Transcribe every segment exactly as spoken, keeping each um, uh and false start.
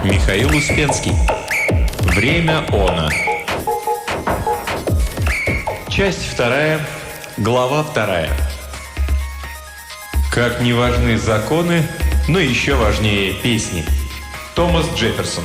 Михаил Успенский. Время оно. Часть вторая, глава вторая. Как не важны законы, но еще важнее песни. Томас Джефферсон.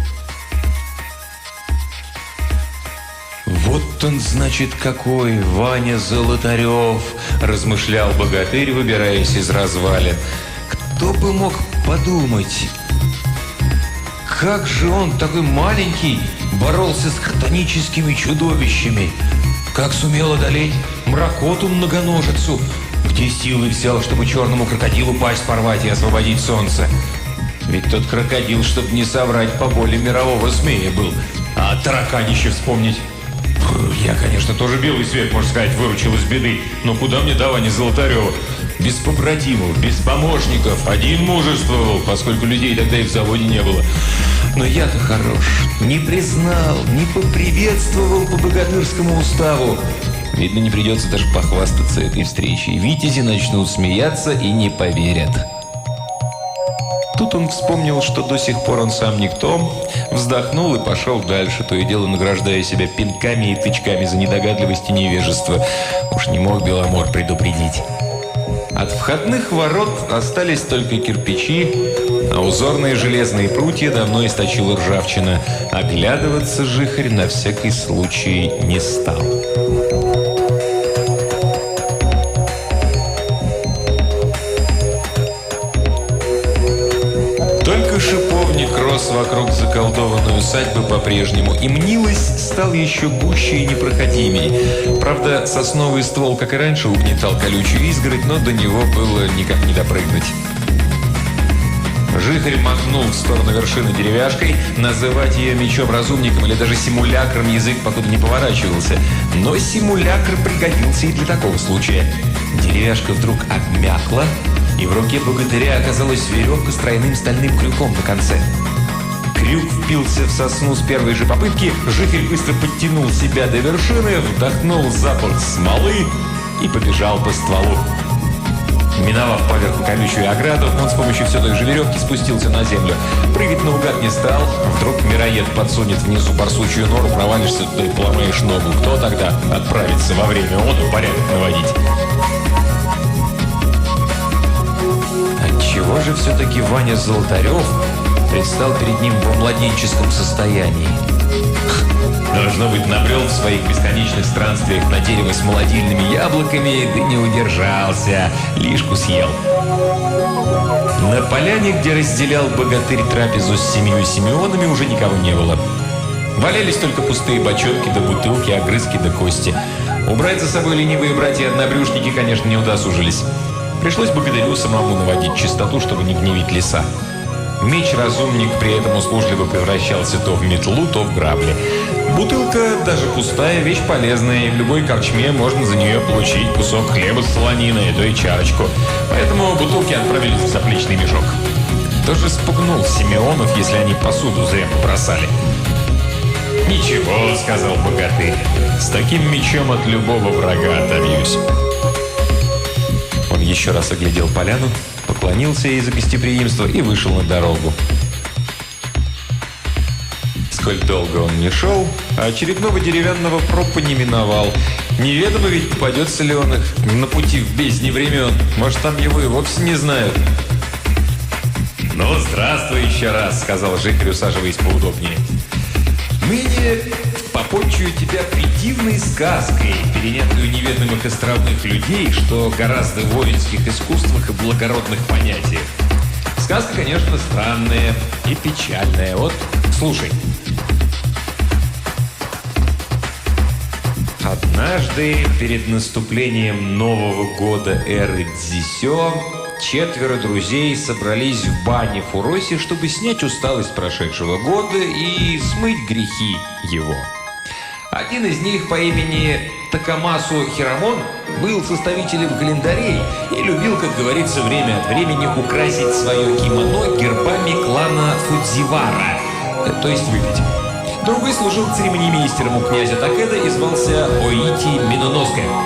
«Вот он, значит, какой, Ваня Золотарев!» – размышлял богатырь, выбираясь из развалин. «Кто бы мог подумать, как же он, такой маленький, боролся с хтоническими чудовищами, как сумел одолеть мракоту многоножицу, где силы взял, чтобы черному крокодилу пасть порвать и освободить солнце. Ведь тот крокодил, чтобы не соврать, по более мирового змея был, а тараканище вспомнить. Я, конечно, тоже белый свет, можно сказать, выручил из беды, но куда мне до Вани Золотарева? Без побратимов, без помощников, один мужествовал, поскольку людей тогда и в заводе не было. Но я-то хорош, не признал, не поприветствовал по богатырскому уставу. Видно, не придется даже похвастаться этой встречей. Витязи начнут смеяться и не поверят». Тут он вспомнил, что до сих пор он сам никто, вздохнул и пошел дальше, то и дело награждая себя пинками и тычками за недогадливость и невежество. Уж не мог Беломор предупредить. От входных ворот остались только кирпичи, а узорные железные прутья давно источила ржавчина. Оглядываться жихарь на всякий случай не стал. Только шиповник рос вокруг заколдованной усадьбы по-прежнему, и мнилость стал еще гуще и непроходимей. Правда, сосновый ствол, как и раньше, угнетал колючую изгородь, но до него было никак не допрыгнуть. Жихарь махнул в сторону вершины деревяшкой. Называть ее мечом-разумником или даже симулякром язык покуда не поворачивался. Но симулякр пригодился и для такого случая. Деревяшка вдруг обмякла, и в руке богатыря оказалась веревка с тройным стальным крюком на конце. Крюк впился в сосну с первой же попытки. Жихарь быстро подтянул себя до вершины, вдохнул запах смолы и побежал по стволу. Миновав поверху колючую ограду, он с помощью все той же веревки спустился на землю. Прыгать наугад не стал. Вдруг мироед подсунет внизу барсучью нору, провалишься туда и поломаешь ногу. Кто тогда отправится во время оно порядок наводить? Отчего же все-таки Ваня Золотарев предстал перед ним во младенческом состоянии? Должно быть, набрел в своих бесконечных странствиях на дерево с молодильными яблоками, да не удержался, лишку съел. На поляне, где разделял богатырь трапезу с семью Симеонами, уже никого не было. Валялись только пустые бочонки да бутылки, огрызки да кости. Убрать за собой ленивые братья-однобрюшники, конечно, не удосужились. Пришлось богатырю самому наводить чистоту, чтобы не гневить леса. Меч-разумник при этом услужливо превращался то в метлу, то в грабли. Бутылка, даже пустая, вещь полезная, и в любой корчме можно за нее получить кусок хлеба с солониной, то и чарочку. Поэтому бутылки отправились в заплечный мешок. Тоже спугнул Симеонов, если они посуду зря побросали. «Ничего», — сказал богатырь, — «с таким мечом от любого врага отобьюсь». Он еще раз оглядел поляну, поклонился ей за гостеприимство и вышел на дорогу. Сколь долго он не шел, а очередного деревянного пропа не миновал. Неведомо ведь, попадется ли он их на пути в бездне времен. Может, там его и вовсе не знают. «Ну, здравствуй еще раз», — сказал Жихарь, усаживаясь поудобнее. «Ныне попотчую тебя придивной сказкой, перенятую неведомых островных людей, что гораздо в воинских искусствах и благородных понятиях. Сказка, конечно, странная и печальная. Вот, слушай». Однажды, перед наступлением Нового года эры Дзисё, четверо друзей собрались в бане Фуроси, чтобы снять усталость прошедшего года и смыть грехи его. Один из них по имени Такамасу Хирамон был составителем календарей и любил, как говорится, время от времени украсить свое кимоно гербами клана Фудзивара, то есть выпить. Другой служил церемониймейстером у князя Такеда и звался Оити Миноноска.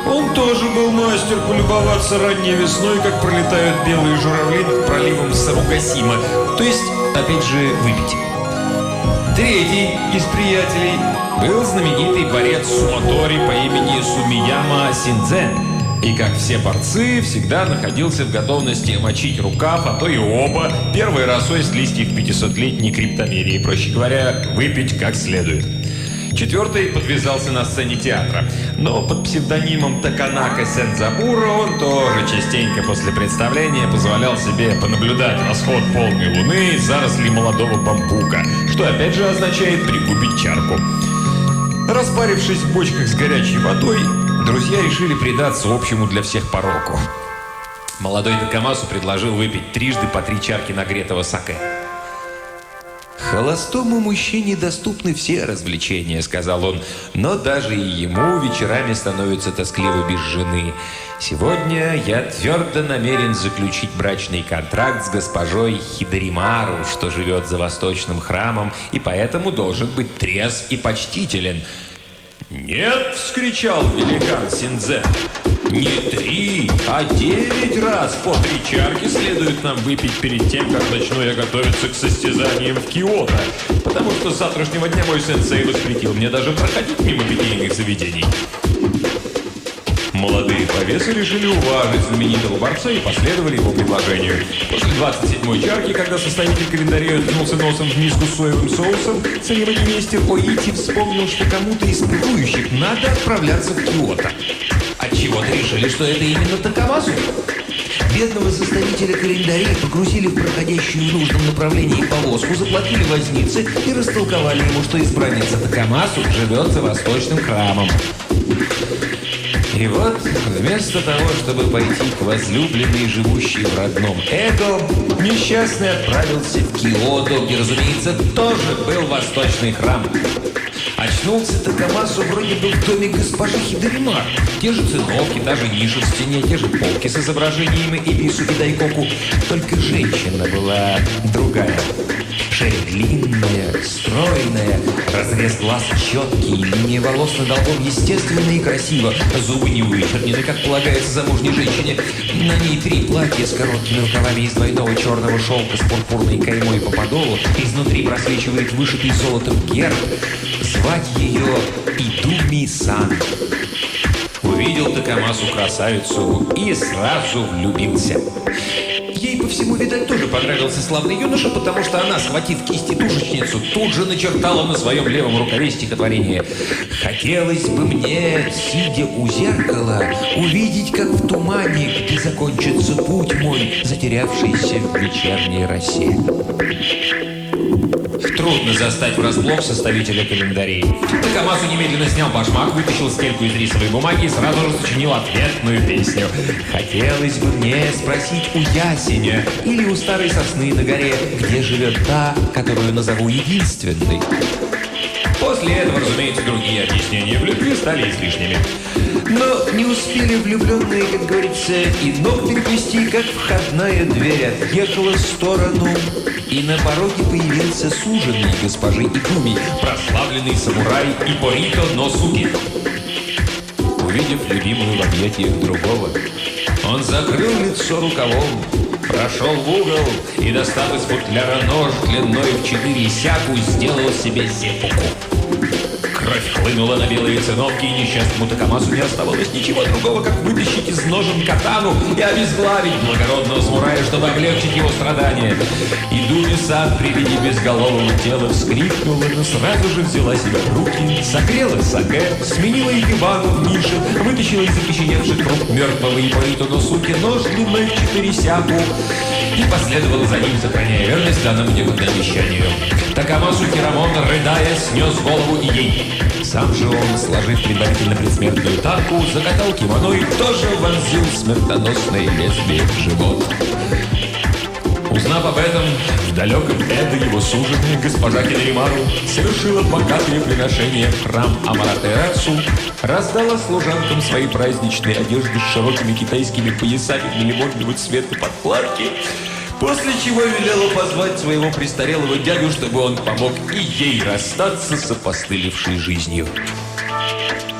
Он тоже был мастер полюбоваться ранней весной, как пролетают белые журавли над проливом Саругасима, то есть, опять же, выпить. Третий из приятелей был знаменитый борец Суматори по имени Сумияма Синдзен. И, как все борцы, всегда находился в готовности мочить рукав, а то и оба, первой росой с листьев пятисотлетней криптомерии, проще говоря, выпить как следует. Четвертый подвязался на сцене театра, но под псевдонимом Таканака Сензабура он тоже частенько после представления позволял себе понаблюдать восход полной луны из зарослей молодого бамбука, что опять же означает пригубить чарку. Распарившись в бочках с горячей водой, друзья решили предаться общему для всех пороку. Молодой Такамасу предложил выпить трижды по три чарки нагретого саке. «Холостому мужчине доступны все развлечения», — сказал он, «но даже и ему вечерами становится тоскливо без жены. Сегодня я твердо намерен заключить брачный контракт с госпожой Хидаримару, что живет за восточным храмом, и поэтому должен быть трезв и почтителен». «Нет!» — вскричал великан Синдзен. «Не три, а девять раз по три чарки следует нам выпить перед тем, как начну я готовиться к состязаниям в Киото, потому что с завтрашнего дня мой сенсей воспретил мне даже проходить мимо питейных заведений». Молодые повесы решили уважить знаменитого борца и последовали его предложению. После двадцать седьмой чарки, когда составитель календаря уткнулся носом в миску с соевым соусом, церемонимейстер Оити вспомнил, что кому-то из пирующих надо отправляться в Киото. Отчего-то решили, что это именно Такамасу. Бедного составителя календарей погрузили в проходящую в нужном направлении повозку, заплатили вознице и растолковали ему, что избранница Такамасу живет за восточным храмом. И вот, вместо того, чтобы пойти к возлюбленной, живущей в родном Эго, несчастный отправился в Киото, где, разумеется, тоже был восточный храм. Очнулся Такамасу вроде бы в доме госпожи Хидаримар. Те же циновки, та же ниша в стене, те же полки с изображениями Эбису и Дайкоку. Только женщина была другая. Шея длинная, стройная, разрез глаз четкий, линия волос над лбом естественно и красиво, зубы не вычернены, как полагается замужней женщине. На ней три платья с короткими рукавами из двойного черного шелка с пурпурной каймой по подолу, изнутри просвечивает вышитый золотом герб. Звать ее Идуми-сан. Увидел Такамасу красавицу и сразу влюбился. Ей, по всему, видать, тоже понравился славный юноша, потому что она, схватив кисти-тушечницу, тут же начертала на своем левом рукаве стихотворение. «Хотелось бы мне, сидя у зеркала, увидеть, как в тумане, где закончится путь мой, затерявшийся в вечерней росе». Трудно застать врасплох составителя календарей. Такамасу немедленно снял башмак, вытащил стельку из рисовой бумаги и сразу же сочинил ответную песню. «Хотелось бы мне спросить у ясеня или у старой сосны на горе, где живет та, которую назову единственной». После этого, разумеется, другие объяснения в любви стали излишними. Но не успели влюбленные, как говорится, и ног переплести, как входная дверь отъехала в сторону, и на пороге появился суженый госпожи Идуми, прославленный самурай Иппорито Носуке. Увидев любимую в объятиях другого, он закрыл лицо рукавом, прошел в угол и, достав из футляра нож длиной в четыре сяку, сделал себе сеппуку. Кровь хлынула на белые циновки, и несчастному Такамасу не оставалось ничего другого, как вытащить из ножен катану и обезглавить благородного самурая, чтобы облегчить его страдания. Идуми-сан при виде безголового тела вскрикнула, но сразу же взяла себя в руки, согрела саке, сменила икебану в нише, вытащила из окоченевших рук мертвого Иппорито Носуке нож длиной в четыре сяку и последовала за ним, сохраняя верность данному некогда обещанию. Такамасу Хирамон, рыдая, снес голову и ей. Сам же он, сложив предварительно предсмертную тарку, закатал кимоно и тоже вонзил смертоносное лезвие в живот. Узнав об этом, в далеком Эдо его суженая госпожа Хидаримару совершила богатые приношения в храм Амаратерасу, раздала служанкам свои праздничные одежды с широкими китайскими поясами лимонного цвета подкладки, после чего велела позвать своего престарелого дядю, чтобы он помог и ей расстаться с опостылевшей жизнью.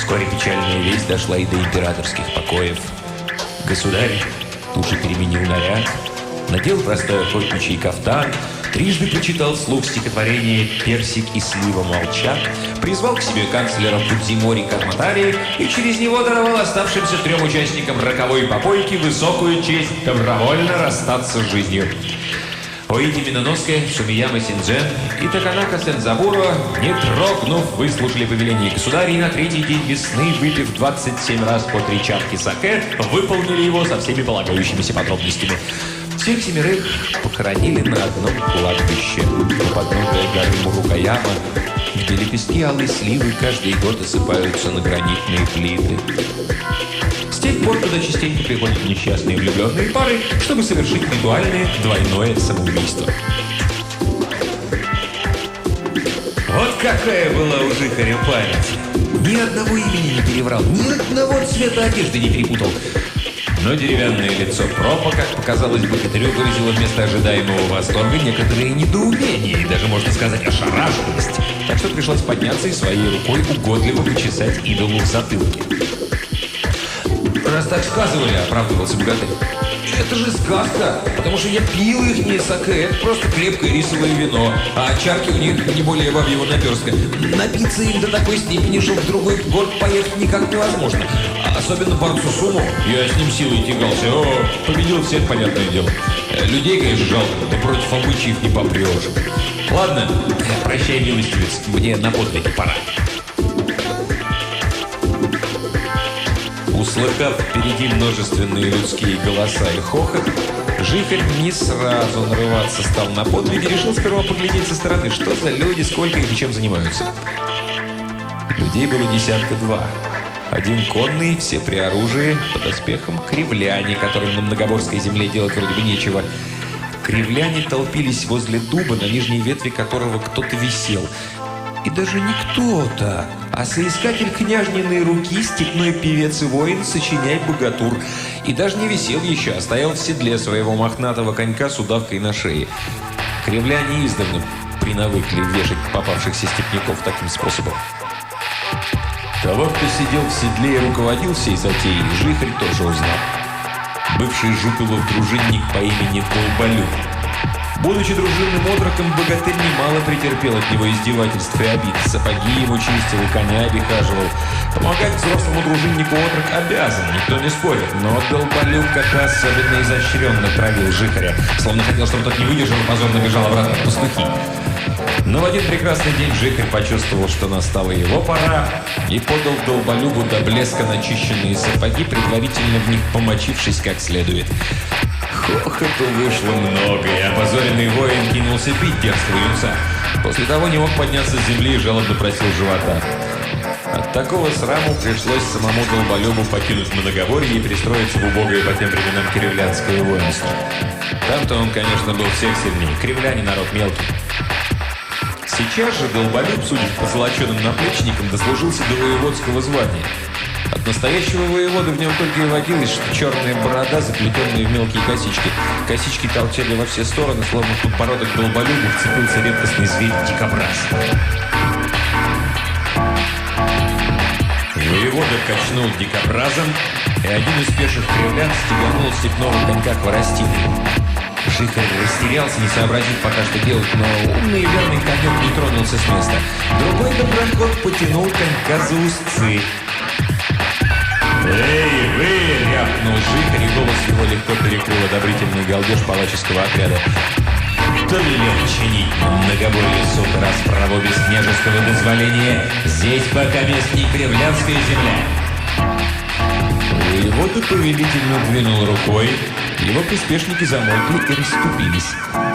Вскоре печальная весть дошла и до императорских покоев. Государь тут же переменил наряд, надел простой охотничий кафтан, трижды прочитал вслух стихотворение «Персик и слива молчат», призвал к себе канцлера Фудзимори Карматари и через него даровал оставшимся трем участникам роковой попойки высокую честь добровольно расстаться с жизнью. Оиди Миноноске, Сумияма Синджен и Таканака Сензабуро, не дрогнув, выслушали повеление государя и на третий день весны, выпив двадцать семь раз по три чарки саке, выполнили его со всеми полагающимися подробностями. Всех семерых похоронили на одном кладбище у подножия горы Мурукаяма, где лепестки алой сливы каждый год осыпаются на гранитные плиты. С тех пор туда частенько приходят несчастные влюбленные пары, чтобы совершить ритуальное двойное самоубийство. Вот какая была у Жихаря память! Ни одного имени не переврал, ни одного цвета одежды не перепутал. Но деревянное лицо Пропа, как показалось богатырю, выразило вместо ожидаемого восторга некоторые недоумения и даже, можно сказать, ошарашенность. Так что пришлось подняться и своей рукой угодливо почесать идолу в затылке. «Раз так сказывали», — оправдывался богатырь, — «это же сказка, потому что я пил их не саке, это просто крепкое рисовое вино, а чарки у них не более бабьего наперстка. Напиться им до такой степени, что в другой город поехать никак невозможно. Особенно Барцу Суму, я с ним силой тягался, о, победил всех, понятное дело. Людей, конечно, жалко, да против обычаев не попрешь. Ладно, прощай, милостивец, мне на подвиги пора». Услыхав впереди множественные людские голоса и хохот, Жихарь не сразу нарываться стал на подвиги, решил сперва поглядеть со стороны, что за люди, сколько их и чем занимаются. Людей было десятка два. Один конный, все при оружии, под оспехом кривляне, которым на Многоборской земле делать вроде бы нечего. Кривляне толпились возле дуба, на нижней ветви которого кто-то висел. И даже не кто-то, а соискатель княжниной руки, степной певец и воин, сочиняй богатур. И даже не висел еще, а стоял в седле своего мохнатого конька с удавкой на шее. Кривляне издавна принавыкли вешать попавшихся степняков таким способом. Того, кто сидел в седле и руководил всей затеей, Жихарь тоже узнал. Бывший Жупилов дружинник по имени Долболюб. Будучи дружинным отроком, богатырь немало претерпел от него издевательств и обид. Сапоги ему чистил, коня обихаживал. Помогать взрослому дружиннику отрок обязан, никто не спорит. Но Долболюб как-то особенно изощренно травил Жихаря, словно хотел, чтобы тот не выдержал и позорно бежал обратно в пастухи. Но в один прекрасный день Жихарь почувствовал, что настала его пора, и подал Долболюбу до блеска начищенные сапоги, предварительно в них помочившись как следует. Хохоту вышло много, и опозоренный воин кинулся бить дерзкого юнца. После того не мог подняться с земли и жалобно просил живота. От такого сраму пришлось самому Долболюбу покинуть Многоборье и пристроиться в убогое по тем временам кривлянское воинство. Там-то он, конечно, был всех сильнее. Кривляне народ мелкий. Сейчас же Долболюб, судя по золоченым наплечникам, дослужился до воеводского звания. От настоящего воевода в нем только и водилось, что черная борода, заплетенная в мелкие косички. Косички торчали во все стороны, словно в подбородок Долболюбу вцепился редкостный зверь-дикобраз. Воевода качнул дикобразом, и один из пеших кривлян стеганул степного конька хворостиной. Жихарь растерялся, не сообразив пока что делать, но умный и верный конек не тронулся с места. Другой доброход потянул конька за узцы. «Эй, вы!» — рявкнул Жихарь, и голос его легко перекрыл одобрительный галдеж палаческого отряда. «Кто велел чинить на Многоборье суд расправу без княжеского дозволения? Здесь пока мест не кривлянская земля!» Воевода повелительно двинул рукой, его приспешники замолкли и расступились.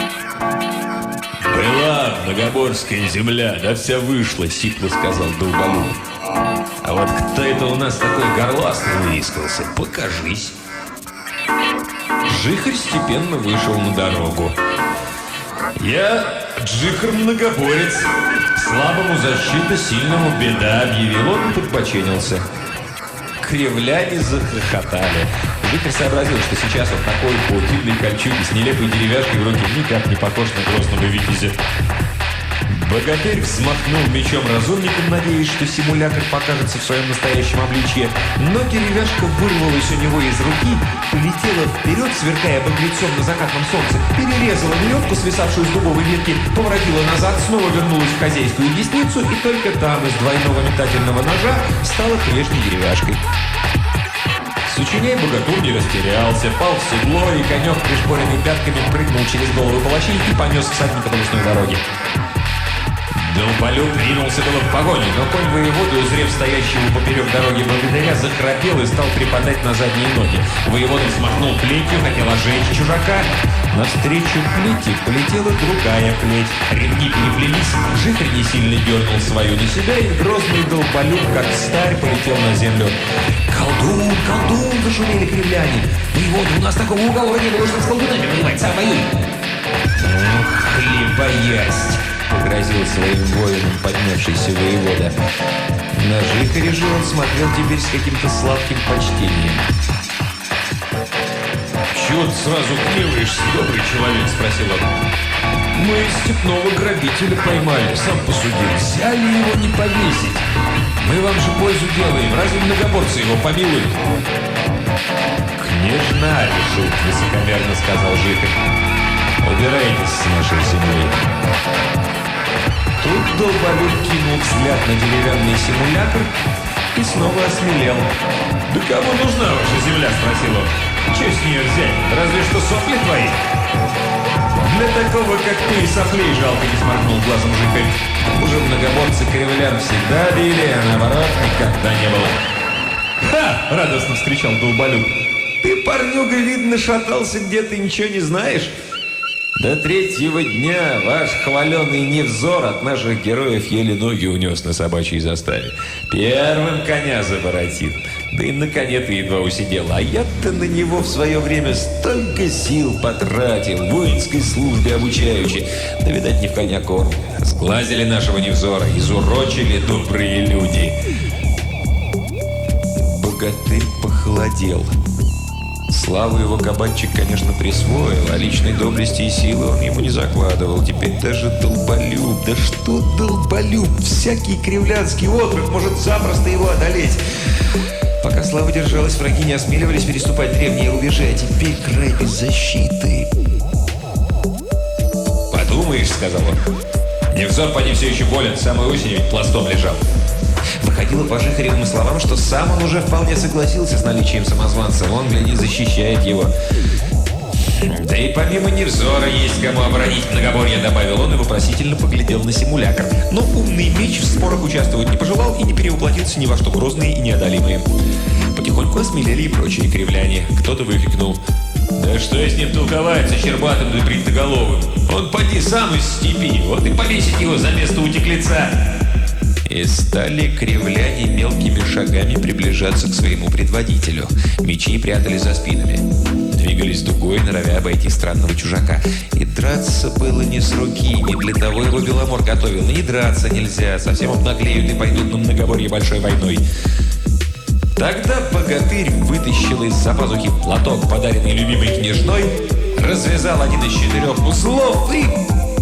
«Была Многоборская земля, да вся вышла», — сипло сказал Долболюб. «А вот кто это у нас такой горластый выискался? Покажись!» Жихарь степенно вышел на дорогу. «Я Джихар Многоборец. Слабому защита, сильному беда», — объявил он и подбоченился. Кривляне захохотали. Жихарь сообразил, что сейчас он такой в паутинной кольчуге с нелепой деревяшкой в руке никак не похож на грозного витязя. Богатырь взмахнул мечом разумником, надеясь, что симулятор покажется в своем настоящем обличье, но деревяшка вырвалась у него из руки, полетела вперед, сверкая багрецом на закатном солнце, перерезала веревку, свисавшую с дубовой ветки, поворотила назад, снова вернулась в хозяйскую десницу, и только там из двойного метательного ножа стала прежней деревяшкой. Сочиняй богатур не растерялся, пал в седло, и конек, пришпоренный пятками, прыгнул через голову палачей и понес всадника по лесной дороге. Долболюб ринулся было в погоню, но конь воеводы, узрев стоящего поперек дороги благодаря, захрапел и стал припадать на задние ноги. Воевода взмахнул плетью, хотел ожечь чужака. Навстречу плети полетела другая плеть. Ремни переплелись, жихарь не сильно дернул свою на себя, и грозный долболюб, как старь, полетел на землю. «Колдун, колдун!» – зашумели кривляне. «Воевода, у нас такого уговора не было, что с колдунами воевать, сам воюй!» «Ох, хлебоясть!» — погрозил своим воинам поднявшийся воевода. На жихаря же он смотрел теперь с каким-то сладким почтением. «Чего ты сразу гневаешься, добрый человек?» — спросил он. «Мы степного грабителя поймали, сам посуди. Взяли его не повесить. Мы вам же пользу делаем, разве многоборцы его помилуют?» «Княжна решит», — высокомерно сказал жихарь. «Убирайтесь с нашей земли». Тут долболюб кинул взгляд на деревянный симулятор и снова осмелел. «Да кому нужна ваша земля?» – спросил он. «Чего с нее взять? Разве что сопли твои?» «Для такого, как ты, и соплей жалко», – не сморгнул глазом жихарь. Уже многоборцы кривлян всегда били, а наоборот никогда не было. «Ха!» – радостно вскричал долболюб. «Ты, парнюга, видно, шатался где-то и ничего не знаешь. До третьего дня ваш хваленый Невзор от наших героев еле ноги унес на собачьей заставе. Первым коня заворотил, да и на коне-то едва усидел. А я-то на него в свое время столько сил потратил, в воинской службе обучаючи. Да, видать, не в коня корм. Сглазили нашего Невзора, изурочили добрые люди». Богатырь похолодел. Славу его кабачик, конечно, присвоил, а личной доблести и силы он ему не закладывал. Теперь даже долболюб, да что долболюб, всякий кривлянский отрок может запросто его одолеть. Пока слава держалась, враги не осмеливались переступать древние рубежи, а теперь край без защиты. «Подумаешь», — сказал он, — «Невзор поди все еще болен, самой осенью ведь пластом лежал». Выходило по жихаревым словам, что сам он уже вполне согласился с наличием самозванца. Он, гляди, защищает его. «Да и помимо Невзора есть кому оборонить многоборье», — добавил он и вопросительно поглядел на симулятор. Но умный меч в спорах участвовать не пожелал и не перевоплотился ни во что грозные и неодолимые. Потихоньку осмелели и прочие кривляне. Кто-то выкрикнул: «Да что с ним толковать, со щербатым да бритоголовым? Он поди сам из степи, вот и повесить его за место утеклеца». И стали кривляне мелкими шагами приближаться к своему предводителю. Мечи прятали за спинами. Двигались дугой, норовя обойти странного чужака. И драться было не с руки, не для того его Беломор готовил. И драться нельзя, совсем обнаглеют и пойдут на многоборье большой войной. Тогда богатырь вытащил из-за пазухи платок, подаренный любимой княжной, развязал один из четырех узлов и...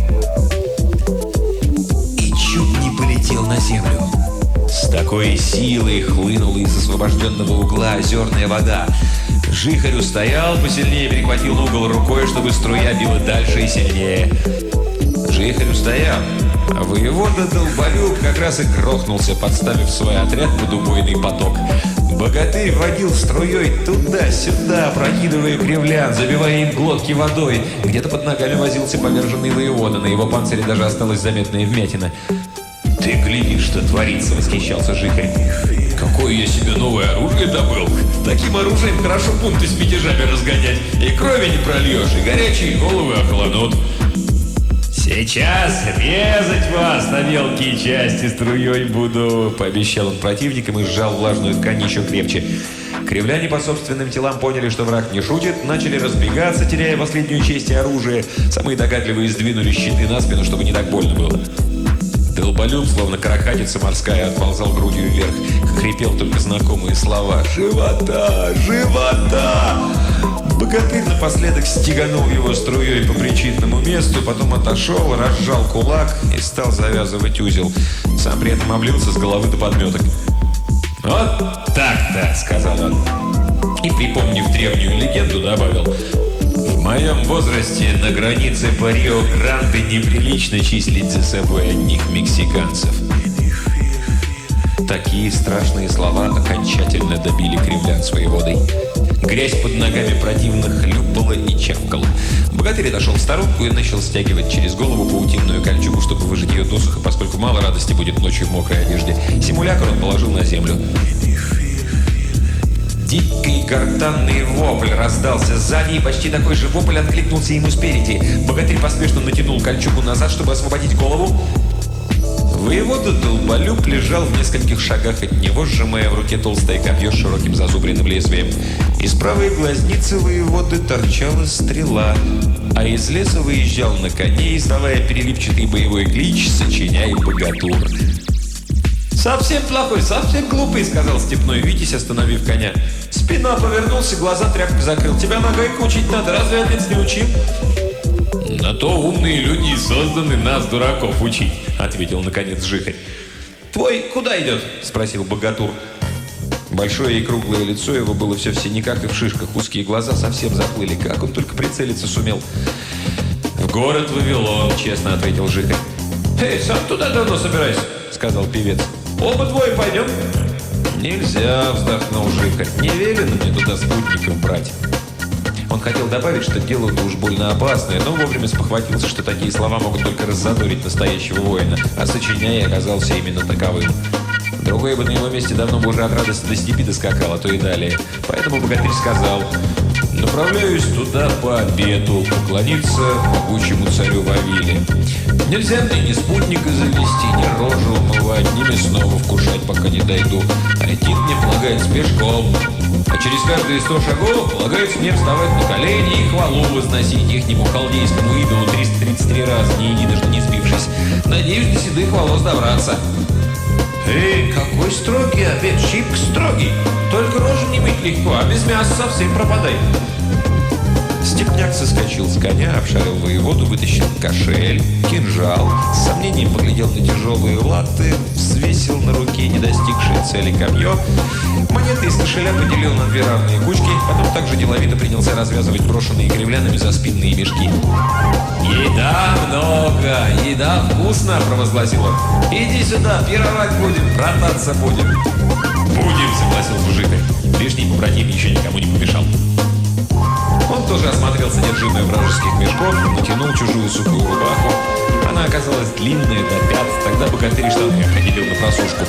полетел на землю. С такой силой хлынула из освобожденного угла озерная вода. Жихарь устоял, посильнее перехватил угол рукой, чтобы струя била дальше и сильнее. Жихарь устоял, а воевода долболюб как раз и грохнулся, подставив свой отряд под убойный поток. Богатырь водил струей туда-сюда, прокидывая кривлян, забивая им глотки водой. Где-то под ногами возился поверженный воевода, на его панцире даже осталась заметная вмятина. «Ты гляди, что творится!» — восхищался жихарь. «Какое я себе новое оружие добыл! Таким оружием хорошо пункты с мятежами разгонять! И крови не прольешь, и горячие головы охладнут!» «Сейчас резать вас на мелкие части струей буду!» — пообещал он противникам и сжал влажную ткань еще крепче. Кривляне по собственным телам поняли, что враг не шутит, начали разбегаться, теряя последнюю честь и оружие. Самые догадливые сдвинули щиты на спину, чтобы не так больно было. Долболюб, словно каракатица морская, отползал грудью вверх, хрипел только знакомые слова: «Живота! Живота!» Богатырь напоследок стеганул его струей по причинному месту, потом отошел, разжал кулак и стал завязывать узел. Сам при этом облился с головы до подметок. «Вот так-то», — сказал он. И, припомнив древнюю легенду, добавил: «В моем возрасте на границе по Рио-Гранде неприлично числить за собой одних мексиканцев». Такие страшные слова окончательно добили кривлян своей водой. Грязь под ногами противно хлюпала и чавкала. Богатырь отошел в сторонку и начал стягивать через голову паутинную кольчугу, чтобы выжать ее досуха, поскольку мало радости будет ночью в мокрой одежде. Симулятор он положил на землю. Дикий гортанный вопль раздался сзади, и почти такой же вопль откликнулся ему спереди. Богатырь поспешно натянул кольчугу назад, чтобы освободить голову. Воевода Долболюб лежал в нескольких шагах от него, сжимая в руке толстое копье с широким зазубренным лезвием. Из правой глазницы воеводы торчала стрела, а из леса выезжал на коне, издавая переливчатый боевой клич, сочиняя богатур. «Совсем плохой, совсем глупый», — сказал степной Витязь, остановив коня. «Спина повернулся, глаза тряпкой закрыл. Тебя нагайку учить надо, разве отец не учил?» «На то умные люди и созданы нас, дураков, учить», — ответил наконец Жихарь. «Твой куда идет?» — спросил богатур. Большое и круглое лицо его было все в синяках и в шишках, узкие глаза совсем заплыли. Как он только прицелиться сумел. «В город Вавилон», — честно ответил Жихарь. «Эй, сам туда давно собирайся», — сказал певец. «Оба двое пойдем?» «Нельзя», — вздохнул Жихарь. «Не велено мне туда спутников брать». Он хотел добавить, что дело-то уж больно опасное, но вовремя спохватился, что такие слова могут только раззадорить настоящего воина, а сочиняй оказался именно таковым. Другой бы на его месте давно бы уже от радости до степи доскакал, а то и далее. Поэтому богатырь сказал: «Направляюсь туда по обету, поклониться могучему царю Вавиле. Нельзя мне ни спутника завести, ни рожу умывать, ни мясного вкушать, пока не дойду. А идти мне полагается пешком. А через каждые сто шагов полагается мне вставать на колени и хвалу возносить ихнему халдейскому идолу триста тридцать три раза, ни единожды не сбившись. Надеюсь, до седых волос добраться». «Эй, какой строгий обед, щипк строгий! Только рожу не мыть легко, а без мяса совсем пропадай». Степняк соскочил с коня, обшарил воеводу, вытащил кошель, кинжал, с сомнением поглядел на тяжелые латы, взвесил на руке не достигшее цели копье, монеты из кошеля поделил на две равные кучки, потом также деловито принялся развязывать брошенные кривлянами за спинные мешки. «Еда много, еда вкусно!» – провозгласил он. «Иди сюда, пировать будем, брататься будем». «Будем», – согласился Жихарь. Лишний побратим еще никому не помешал. Он тоже осмотрел содержимое вражеских мешков, натянул чужую сухую рубаху. Она оказалась длинная до пят, тогда богатырь штаны определил на просушку.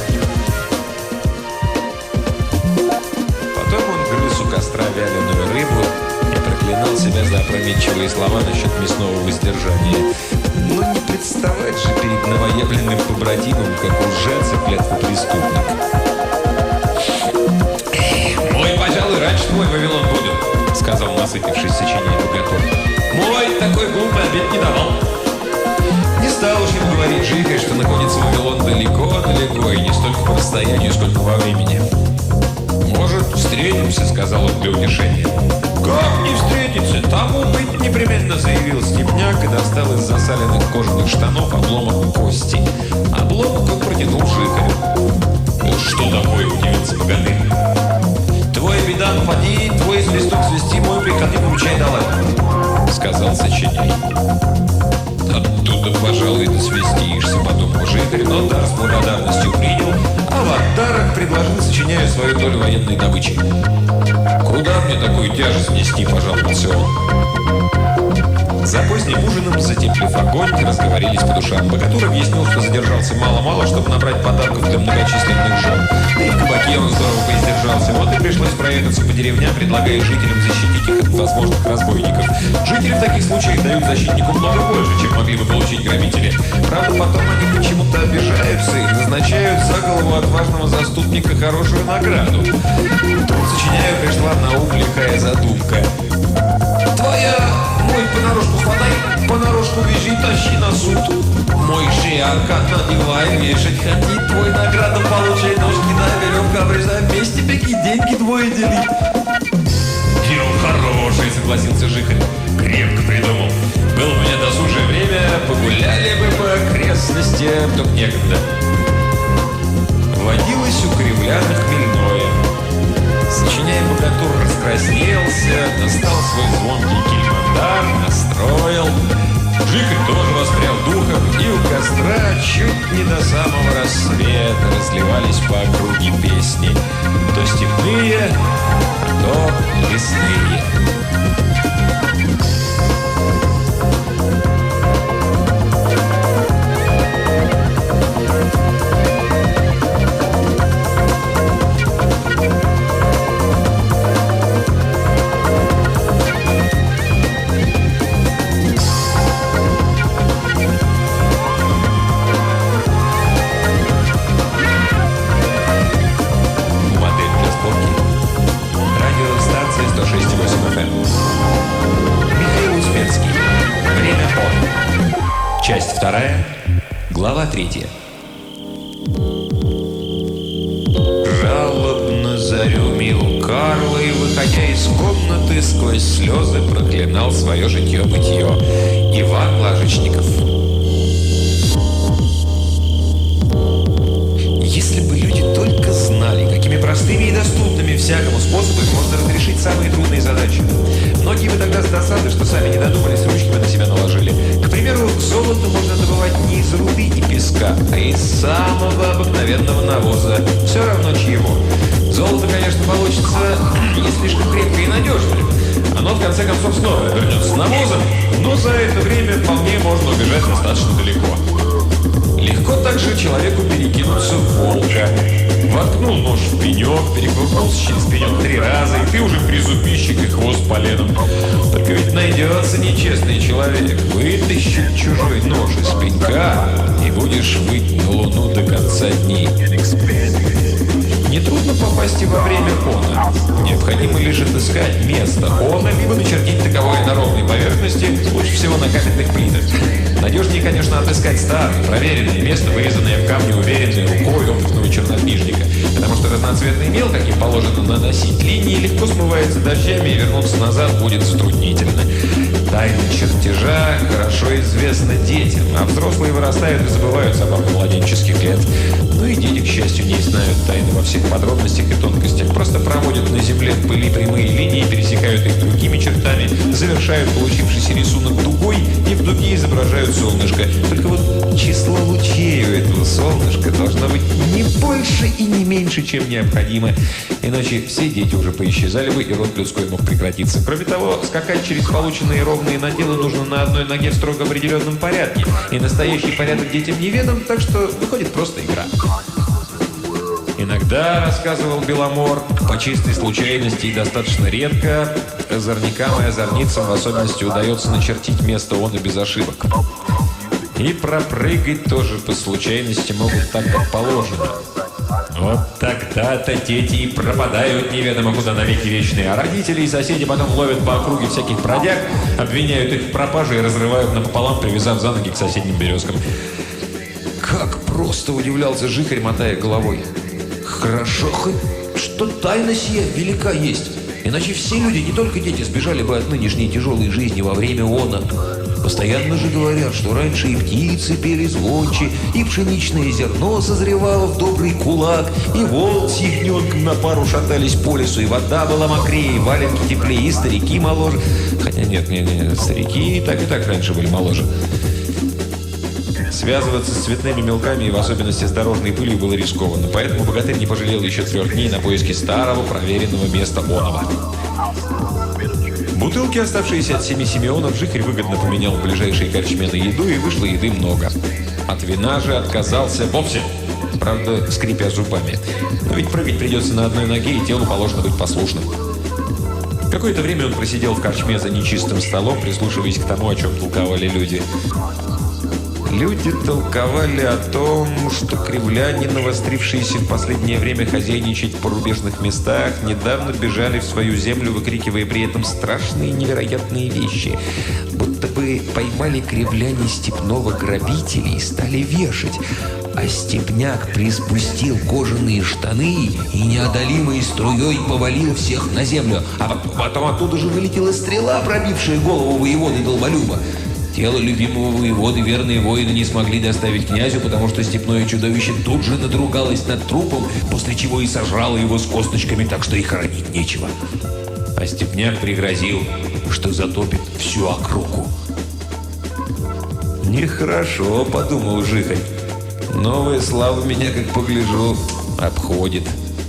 Потом он грыз у костра вяленую рыбу и проклинал себя за опрометчивые слова насчет мясного воздержания. Но не представать же перед новоявленным побратимом, как лжец и клятвопреступник. «Мой, пожалуй, раньше твой Вавилон будет», — сказал насытившись сочиняя богатур. «Мой такой глупый обед не давал». Не стал уж ему говорить Жихарь, что находится Вавилон далеко-далеко, и не столько по расстоянию, сколько во времени. «Может, встретимся», — сказал он для утешения. «Как не встретиться? Тому быть непременно», — заявил степняк и достал из засаленных кожаных штанов обломок кости. Обломок он протянул Жихарю. «Что такое?» — удивился богатырь. «Твой беда, попади, твой свисток свисти, мой приходи, получай давай», — сказал сочиняй. «Оттуда, пожалуй, досвистишься», — подумал Жихарь, но дар с благодарностью принял, а в отдарок предложил сочиняю свою долю военной добычи. «Куда мне такую тяжесть нести?» — пожаловался он. За поздним ужином, затеплив огонь, разговорились по душам. Богатур объяснил, что задержался мало-мало, чтобы набрать подарков для многочисленных жен. Да и в кабаке он здорово поиздержался. Вот и пришлось проехаться по деревням, предлагая жителям защитить их от возможных разбойников. Жители в таких случаях дают защитнику много больше, чем могли бы получить грабители. Правда, потом они почему-то обижаются и назначают за голову отважного заступника хорошую награду. Тут, сочиняю, пришла на ум лихая задумка. «Твоя... мой понарошку хватай, понарошку вяжи, тащи на суд. Мой же аркан надевай, вешать ходи, твой награду получай, ножки на веревка обрезай, вместе беги, деньги двое дели». Хороший, согласился Жихарь. Крепко придумал. Было у меня досужее время, погуляли бы по окрестностям, только некогда. Водилось у кривляна хмельное. Сочиняя богатур, раскраснелся, достал свой звонкий кильмандар, настроил. Жихарь тоже воспрял духом, и у костра чуть не до самого рассвета разливались по округе песни. То степные, а то лесные. Часть вторая, глава третья. Жалобно зарюмил Карло и, выходя из комнаты, сквозь слезы проклинал свое житье-бытие. Иван Лажечников. Если бы люди только знали, какими простыми и доступными всякому способами можно разрешить самые трудные задачи. Многие бы тогда с досады, что сами не додумались, ручки бы на себя наложили. К примеру, золото можно добывать не из руды и песка, а из самого обыкновенного навоза. Все равно чьего. Золото, конечно, получится не слишком крепко и надежно. Оно, в конце концов, снова вернется навозом, но за это время вполне можно убежать достаточно далеко. Легко также человеку перекинуться в Волга. Воткнул нож в пенек, перекрутнулся через пенек три раза, и ты уже призубищик и хвост поленом. Только ведь найдется нечестный человек, вытащит чужой нож из пенька, и будешь выть на луну до конца дней. Нетрудно попасть и во время она. Необходимо лишь отыскать место она, либо начертить таковое на ровной поверхности, лучше всего на каменных плитах. Надежнее, конечно, отыскать старое, проверенное место, вырезанное в камне уверенной рукой опытного чернокнижника, потому что разноцветный мел, как им положено наносить линии, легко смывается дождями, и вернуться назад будет затруднительно. Тайна чертежа хорошо известна детям, а взрослые вырастают и забывают забавы младенческих лет. Ну и дети, к счастью, не знают тайны во всех подробностях и тонкостях, просто проводят на земле в пыли прямые линии, пересекают их другими чертами, завершают получившийся рисунок дугой и в дуге изображают солнышко. Только вот число лучей у этого солнышка должно быть не больше и не меньше, чем необходимо, иначе все дети уже поисчезали бы, и род людской мог прекратиться. Кроме того, скакать через полученные ровные наделы нужно на одной ноге в строго определенном порядке, и настоящий порядок детям неведом, так что выходит просто игра. Иногда, рассказывал Беломор, по чистой случайности и достаточно редко, озорникам и озорницам в особенности удается начертить место он и без ошибок. И пропрыгать тоже по случайности могут так, как положено. Вот тогда-то дети и пропадают неведомо куда навеки вечные, а родители и соседи потом ловят по округе всяких бродяг, обвиняют их в пропаже и разрывают напополам, привязав за ноги к соседним березкам. Как просто удивлялся Жихарь, мотая головой. Хорошо хоть, что тайна сия велика есть. Иначе все люди, не только дети, сбежали бы от нынешней тяжелой жизни во время она. Постоянно же говорят, что раньше и птицы пели звонче, и пшеничное зерно созревало в добрый кулак, и волк с ягненком на пару шатались по лесу, и вода была мокрее, и валенки теплее, и старики моложе. Хотя нет, нет, нет, старики и так и так раньше были моложе. Связываться с цветными мелками и в особенности с дорожной пылью было рискованно, поэтому богатырь не пожалел еще трех дней на поиски старого проверенного места оного. Бутылки, оставшиеся от семи Симеонов, Жихарь выгодно поменял в ближайшей корчме на еду, и вышло еды много. От вина же отказался вовсе, правда, скрипя зубами. Но ведь прыгать придется на одной ноге, и телу положено быть послушным. Какое-то время он просидел в корчме за нечистым столом, прислушиваясь к тому, о чем толковали люди. Люди толковали о том, что кривляне, навострившиеся в последнее время хозяйничать в порубежных местах, недавно бежали в свою землю, выкрикивая при этом страшные невероятные вещи. Будто бы поймали кривляне степного грабителя и стали вешать. а степняк приспустил кожаные штаны и неодолимой струей повалил всех на землю. А потом оттуда же вылетела стрела, пробившая голову воеводы Долболюба. Тело любимого воеводы верные воины не смогли доставить князю, потому что степное чудовище тут же надругалось над трупом, после чего и сожрало его с косточками, так что и хоронить нечего. А степняк пригрозил, что затопит всю округу. «Нехорошо», — подумал Жихарь. «Новая слава меня, как погляжу, обходит».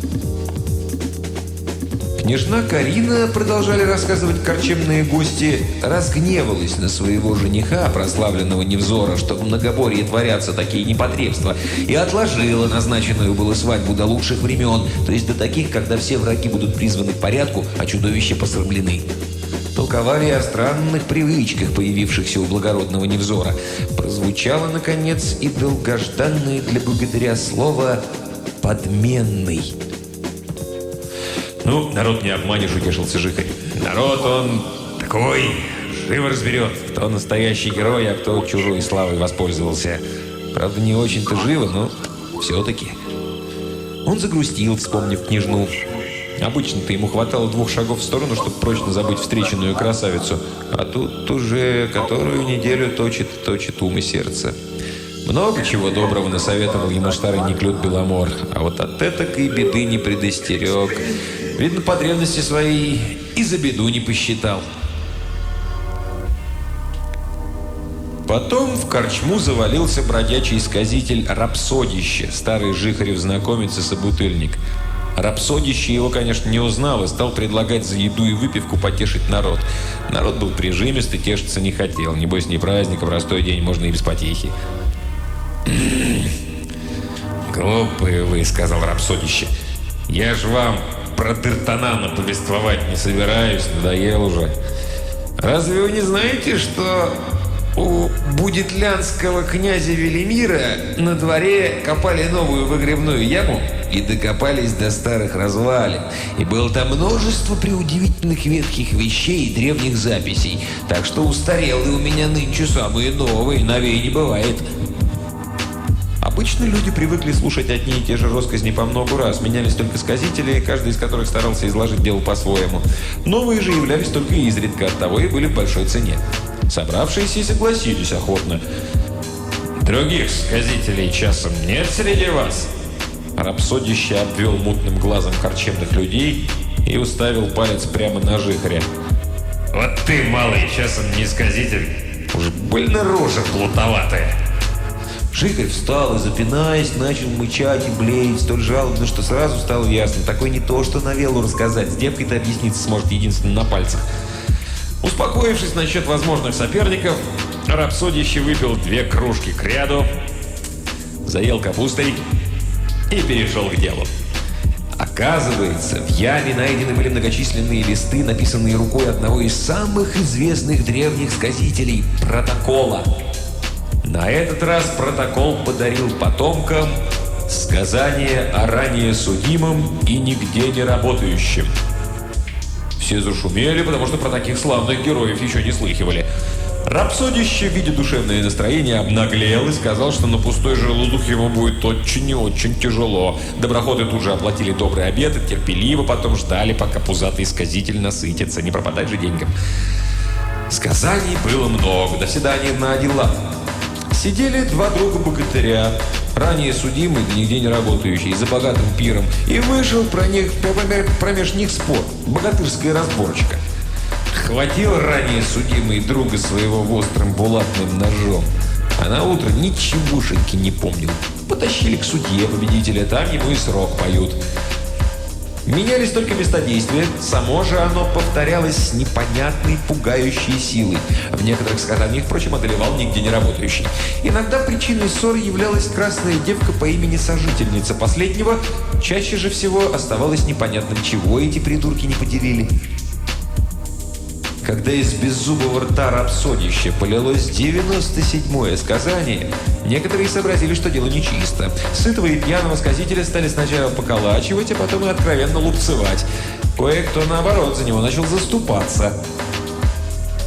Княжна Карина, продолжали рассказывать корчемные гости, разгневалась на своего жениха, прославленного Невзора, что в Многоборье творятся такие непотребства, и отложила назначенную было свадьбу до лучших времен, то есть до таких, когда все враги будут призваны к порядку, а чудовища посрамлены. Толковали о странных привычках, появившихся у благородного Невзора. Прозвучало, наконец, и долгожданное для богатыря слово «подменный». «Ну, народ не обманешь», — утешился Жихарь. «Народ, он такой, живо разберет, кто настоящий герой, а кто чужой славой воспользовался. Правда, не очень-то живо, но все-таки». Он загрустил, вспомнив княжну. Обычно-то ему хватало двух шагов в сторону, чтобы прочно забыть встреченную красавицу, а тут уже которую неделю точит, точит ум и сердце. Много чего доброго насоветовал ему старый Неклюд Беломор, а вот от этакой беды не предостерег. Видно, по древности своей и за беду не посчитал. Потом в корчму завалился бродячий сказитель Рапсодище, старый Жихарев знакомец и собутыльник. Рапсодище его, конечно, не узнал и стал предлагать за еду и выпивку потешить народ. Народ был прижимист и тешиться не хотел. Небось, не праздник, а простой день, можно и без потехи. «Глупые вы», — сказал Рапсодище. «Я ж вам про Д'Артанана повествовать не собираюсь, надоел уже. Разве вы не знаете, что у будетлянского князя Велимира на дворе копали новую выгребную яму и докопались до старых развалин? И было там множество преудивительных ветхих вещей и древних записей, так что устарелые у меня нынче самые новые, новей не бывает». Обычно люди привыкли слушать одни и те же росказни по много раз, менялись только сказители, каждый из которых старался изложить дело по-своему. Новые же являлись только изредка, оттого и были в большой цене. Собравшиеся согласились охотно. «Других сказителей часом нет среди вас?» Рапсодище обвел мутным глазом корчемных людей и уставил палец прямо на Жихаря. «Вот ты, малый, часом не сказитель. Уж больно рожа плутоватая». Жихарь встал и, запинаясь, начал мычать и блеять столь жалобно, что сразу стало ясно. Такой не то, что на Велу рассказать. С девкой-то объясниться сможет единственно на пальцах. Успокоившись насчет возможных соперников, Рапсодище выпил две кружки к ряду, заел капустой и перешел к делу. Оказывается, в яме найдены были многочисленные листы, написанные рукой одного из самых известных древних сказителей – Протокола. На этот раз Протокол подарил потомкам сказание о ранее судимом и нигде не работающем. Все зашумели, потому что про таких славных героев еще не слыхивали. Рапсодище, видя душевное настроение, обнаглел и сказал, что на пустой желудок ему будет очень и очень тяжело. Доброходы тут же оплатили добрый обед и терпеливо потом ждали, пока пузатый сказитель насытится. Не пропадать же деньгам. Сказаний было много, до свидания на один лад. Сидели два друга-богатыря, ранее судимый, да нигде не работающий, за богатым пиром, и вышел про них, промеж них спор, богатырская разборочка. Хватил ранее судимый друга своего острым булатным ножом, а на утро ничегошеньки не помнил. Потащили к судье победителя, там ему и срок поют. Менялись только места действия, само же оно повторялось с непонятной, пугающей силой. В некоторых сказаниях, впрочем, одолевал нигде не работающий. Иногда причиной ссоры являлась красная девка по имени Сожительница. Последнего чаще же всего оставалось непонятным, чего эти придурки не поделили. Когда из беззубого рта Рапсодища полилось девяносто седьмое сказание, некоторые сообразили, что дело нечисто. Сытого и пьяного сказителя стали сначала поколачивать, а потом и откровенно лупцевать. Кое-кто, наоборот, за него начал заступаться.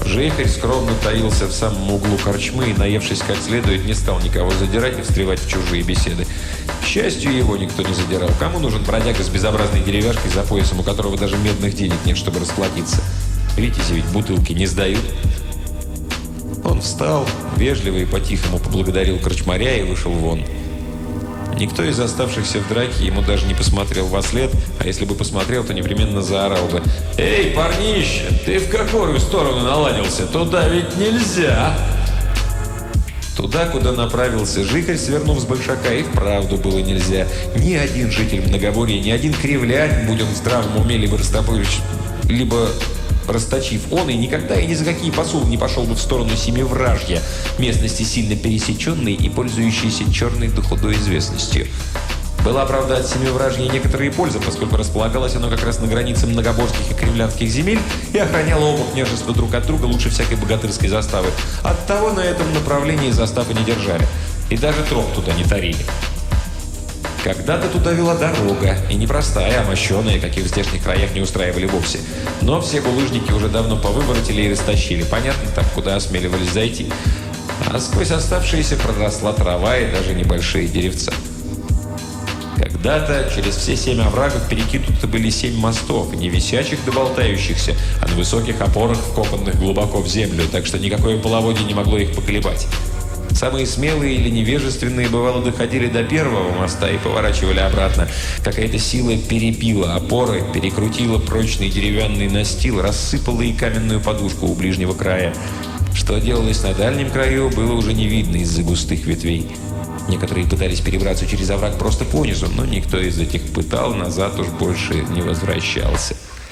Жихарь скромно таился в самом углу корчмы и, наевшись как следует, не стал никого задирать и встревать в чужие беседы. К счастью, его никто не задирал. Кому нужен бродяга с безобразной деревяшкой за поясом, у которого даже медных денег нет, чтобы расплатиться? Витязи ведь бутылки не сдают. Он встал, вежливо и по-тихому поблагодарил корчмаря и вышел вон. Никто из оставшихся в драке ему даже не посмотрел вослед, а если бы посмотрел, то непременно заорал бы: «Эй, парнище, ты в какую сторону наладился? Туда ведь нельзя!» Туда, куда направился Жихарь, свернув с большака, и вправду было нельзя. Ни один житель Многоборья, ни один кривлянин, будь он в здравом уме, либо растопырич, либо расточив он, и никогда и ни за какие посулы не пошел бы в сторону Семивражья, местности сильно пересеченной и пользующейся черной да худой известностью. Была, правда, от Семивражья некоторые пользы, поскольку располагалось оно как раз на границе многоборских и кривлянских земель и охраняло оба княжества друг от друга лучше всякой богатырской заставы. Оттого на этом направлении заставы не держали, и даже троп туда не тарили. Когда-то туда вела дорога, и не простая, а мощеная, каких в здешних краях не устраивали вовсе. Но все булыжники уже давно повыворотили и растащили. Понятно, там, куда осмеливались зайти. А сквозь оставшиеся проросла трава и даже небольшие деревца. Когда-то через все семь оврагов перекинуты были семь мостов, не висячих да болтающихся, а на высоких опорах, вкопанных глубоко в землю, так что никакое половодье не могло их поколебать. Самые смелые или невежественные, бывало, доходили до первого моста и поворачивали обратно. Какая-то сила перебила опоры, перекрутила прочный деревянный настил, рассыпала и каменную подушку у ближнего края. Что делалось на дальнем краю, было уже не видно из-за густых ветвей. Некоторые пытались перебраться через овраг просто понизу, но никто из этих пытал назад уж больше не возвращался.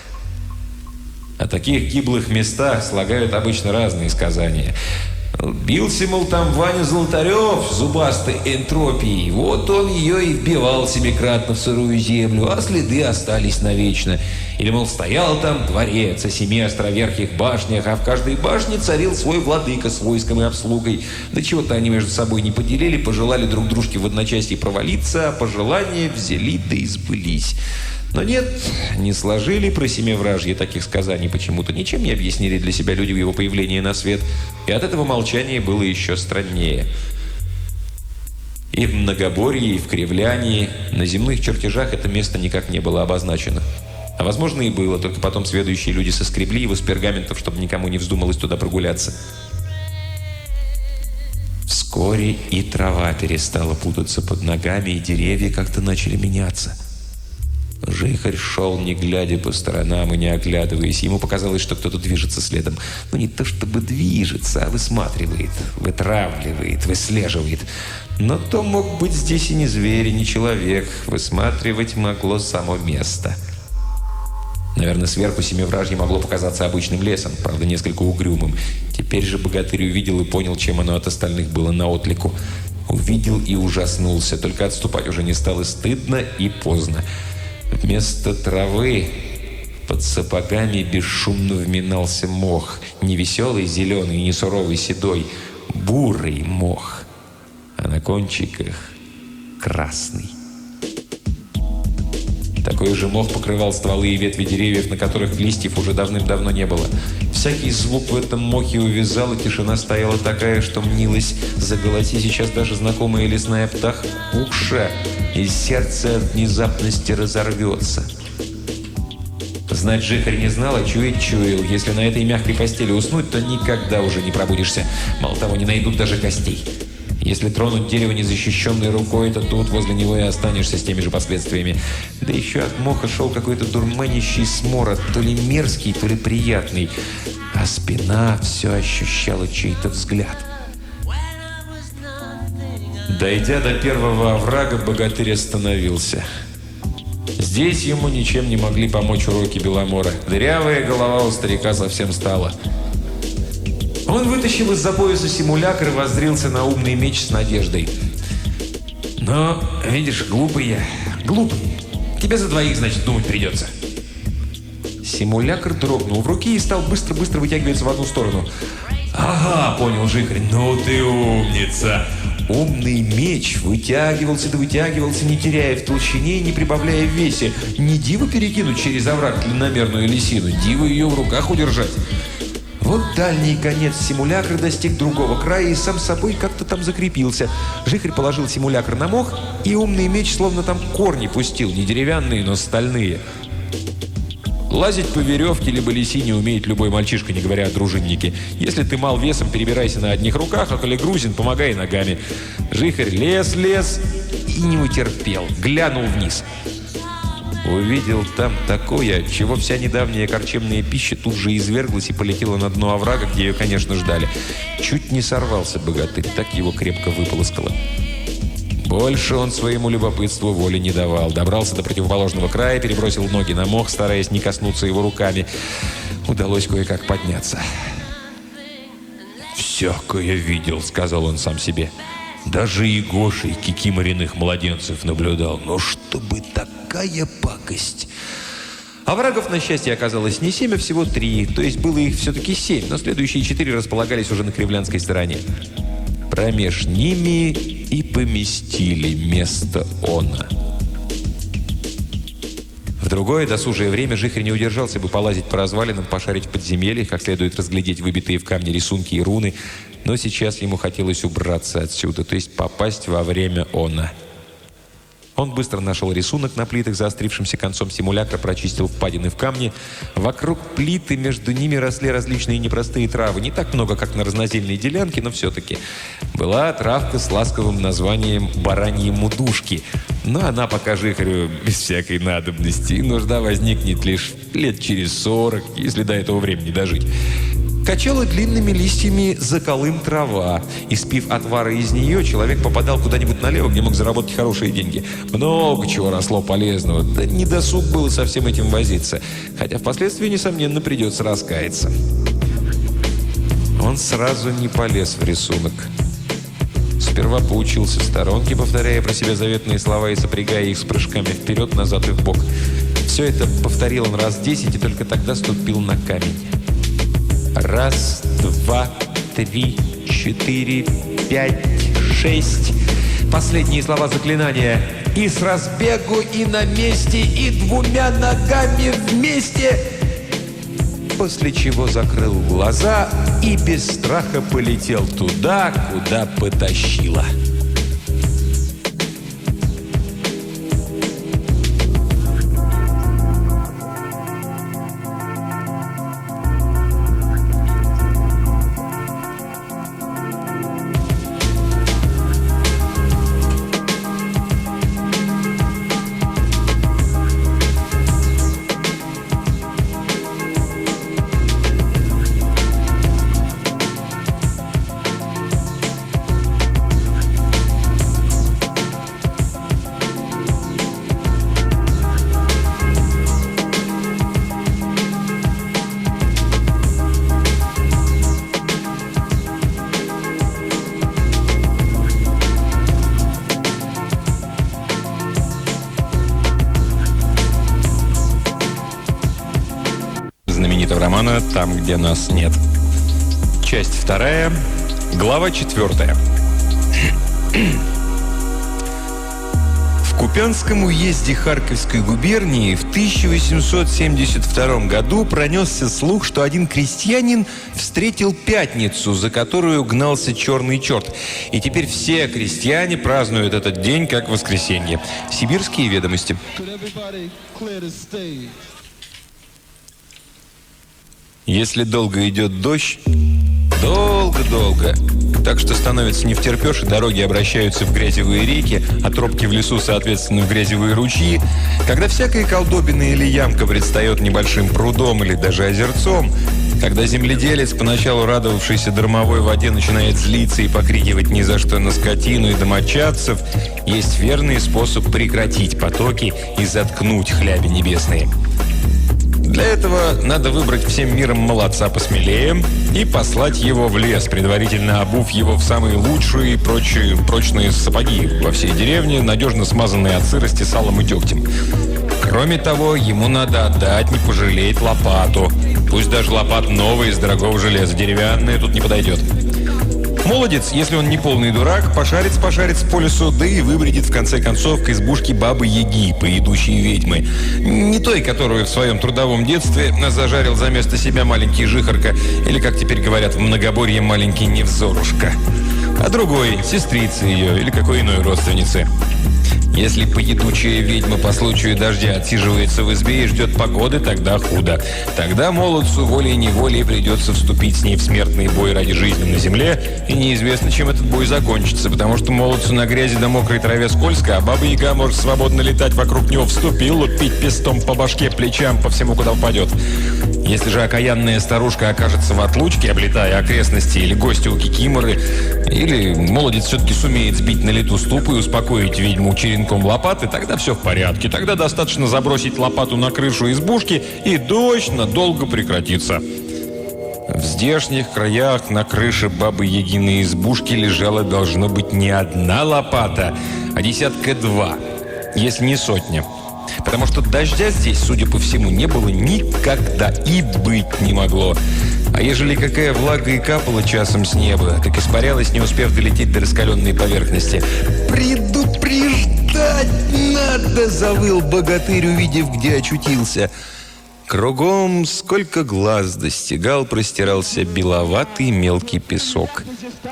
О таких гиблых местах слагают обычно разные сказания. Бился, мол, там Ваня Золотарев зубастой энтропией. Вот он ее и вбивал семикратно в сырую землю, а следы остались навечно. Или, мол, стоял там дворец о семи островерхих башнях, а в каждой башне царил свой владыка с войском и обслугой. Да чего-то они между собой не поделили, пожелали друг дружке в одночасье провалиться, а пожелания взяли да и сбылись. Но нет, не сложили про Семивражье таких сказаний почему-то, ничем не объяснили для себя люди его появление на свет, и от этого молчание было еще страннее. И в Многоборье, и в Кривлянии, на земных чертежах это место никак не было обозначено. А возможно и было, только потом сведущие люди соскребли его с пергаментов, чтобы никому не вздумалось туда прогуляться. Вскоре и трава перестала путаться под ногами, и деревья как-то начали меняться. Жихарь шел, не глядя по сторонам и не оглядываясь. Ему показалось, что кто-то движется следом. Но не то чтобы движется, а высматривает, вытравливает, выслеживает. Но то мог быть здесь и не зверь, и не человек. Высматривать могло само место. Наверное, сверху Семивражье могло показаться обычным лесом, правда, несколько угрюмым. Теперь же богатырь увидел и понял, чем оно от остальных было наотлику. Увидел и ужаснулся, только отступать уже не стало стыдно и поздно. Вместо травы под сапогами бесшумно вминался мох. Не веселый зеленый, не суровый седой, бурый мох, а на кончиках красный. Такой же мох покрывал стволы и ветви деревьев, на которых листьев уже давным-давно не было. Всякий звук в этом мохе увязал, и тишина стояла такая, что мнилась: заголоси сейчас даже знакомая лесная птаха-куша, и сердце от внезапности разорвется. Знать Жихарь не знал, а чуять чуял. Если на этой мягкой постели уснуть, то никогда уже не пробудишься. Мало того, не найдут даже костей. Если тронуть дерево незащищенной рукой, то тут возле него и останешься с теми же последствиями. Да еще от моха шел какой-то дурманящий смород, то ли мерзкий, то ли приятный. А спина все ощущала чей-то взгляд. Дойдя до первого оврага, богатырь остановился. Здесь ему ничем не могли помочь уроки Беломора. Дырявая голова у старика совсем стала. Он вытащил из-за пояса симулякр и воззрился на умный меч с надеждой. Но, видишь, глупый я. Глупый. Тебе за двоих, значит, думать придется. Симулякр дрогнул в руке и стал быстро-быстро вытягиваться в одну сторону. Ага, понял Жихарь. Ну ты умница. Умный меч вытягивался да вытягивался, не теряя в толщине и не прибавляя в весе. Не диво перекинуть через овраг длинномерную лисину, диво ее в руках удержать. Вот дальний конец симулякра достиг другого края и сам собой как-то там закрепился. Жихарь положил симулякр на мох, и умный меч словно там корни пустил, не деревянные, но стальные. Лазить по веревке либо лисине умеет любой мальчишка, не говоря о дружиннике. Если ты мал весом, перебирайся на одних руках, а коли грузин, помогай ногами. Жихарь лез, лез и не утерпел, глянул вниз. Увидел там такое, от чего вся недавняя корчемная пища тут же изверглась и полетела на дно оврага, где ее, конечно, ждали. Чуть не сорвался богатырь, так его крепко выполоскало. Больше он своему любопытству воли не давал. Добрался до противоположного края, перебросил ноги на мох, стараясь не коснуться его руками. Удалось кое-как подняться. «Всякое видел», — сказал он сам себе. «Даже и Гоша, и кикимориных младенцев наблюдал. Но чтобы такая пакость!» Оврагов, на счастье, оказалось не семь, а всего три. То есть было их все-таки семь, но следующие четыре располагались уже на кривлянской стороне. Промеж ними и поместили место она. В другое досужее время Жихарь не удержался бы полазить по развалинам, пошарить в подземельях, как следует разглядеть выбитые в камне рисунки и руны, но сейчас ему хотелось убраться отсюда, то есть попасть во время она. Он быстро нашел рисунок на плитах, заострившимся концом симулякра прочистил впадины в камне. Вокруг плиты между ними росли различные непростые травы. Не так много, как на разнозельной делянке, но все-таки. Была травка с ласковым названием «бараньи мудушки». Но она пока Жихарю без всякой надобности. Нужда возникнет лишь лет через сорок, если до этого времени дожить. Качала длинными листьями заколым трава. Испив отвара из нее, человек попадал куда-нибудь налево, где мог заработать хорошие деньги. Много чего росло полезного. Да не досуг было со всем этим возиться. Хотя впоследствии, несомненно, придется раскаяться. Он сразу не полез в рисунок. Сперва поучился в сторонке, повторяя про себя заветные слова и сопрягая их с прыжками вперед, назад и вбок. Все это повторил он раз десять и только тогда ступил на камень. Раз, два, три, четыре, пять, шесть. Последние слова заклинания. И с разбегу, и на месте, и двумя ногами вместе. После чего закрыл глаза и без страха полетел туда, куда потащило. Романа «Там, где нас нет». Часть вторая, глава четвертая. В Купянском уезде Харьковской губернии в тысяча восемьсот семьдесят втором году пронесся слух, что один крестьянин встретил пятницу, за которую гнался черный черт. И теперь все крестьяне празднуют этот день как воскресенье. Сибирские ведомости. Если долго идет дождь, долго-долго, так что становится не втерпешь, и дороги обращаются в грязевые реки, а тропки в лесу, соответственно, в грязевые ручьи, когда всякая колдобина или ямка предстает небольшим прудом или даже озерцом, когда земледелец, поначалу радовавшийся дармовой воде, начинает злиться и покрикивать ни за что на скотину и домочадцев, есть верный способ прекратить потоки и заткнуть хляби небесные. Для этого надо выбрать всем миром молодца посмелее и послать его в лес, предварительно обув его в самые лучшие и прочие прочные сапоги во всей деревне, надежно смазанные от сырости салом и дегтем. Кроме того, ему надо отдать, не пожалеть, лопату. Пусть даже лопата новая из дорогого железа, деревянная тут не подойдет. Молодец, если он не полный дурак, пошарится, пошарится по лесу, да и выбредет в конце концов к избушке бабы-яги, поедущей ведьмы. Не той, которую в своем трудовом детстве зажарил за место себя маленький жихарка, или, как теперь говорят в многоборье, маленький невзорушка, а другой, сестрицы ее или какой иной родственницы. Если поедучая ведьма по случаю дождя отсиживается в избе и ждет погоды, тогда худо. Тогда молодцу волей-неволей придется вступить с ней в смертный бой ради жизни на земле, и неизвестно, чем этот бой закончится, потому что молодцу на грязи да мокрой траве скользко, а баба-яга может свободно летать вокруг него, вступил, лупить пестом по башке, плечам, по всему, куда упадет. Если же окаянная старушка окажется в отлучке, облетая окрестности, или гости у кикиморы, или молодец все-таки сумеет сбить на лету ступу и успокоить ведьму черенком лопаты, тогда все в порядке. Тогда достаточно забросить лопату на крышу избушки, и дождь надолго прекратится. В здешних краях на крыше бабы-ягиной избушки лежала, должно быть, не одна лопата, а десятка два, если не сотня. Потому что дождя здесь, судя по всему, не было никогда и быть не могло. А ежели какая влага и капала часом с неба, так испарялась, не успев долететь до раскаленной поверхности. «Предупреждать надо!» – завыл богатырь, увидев, где очутился. Кругом, сколько глаз достигал, простирался беловатый мелкий песок.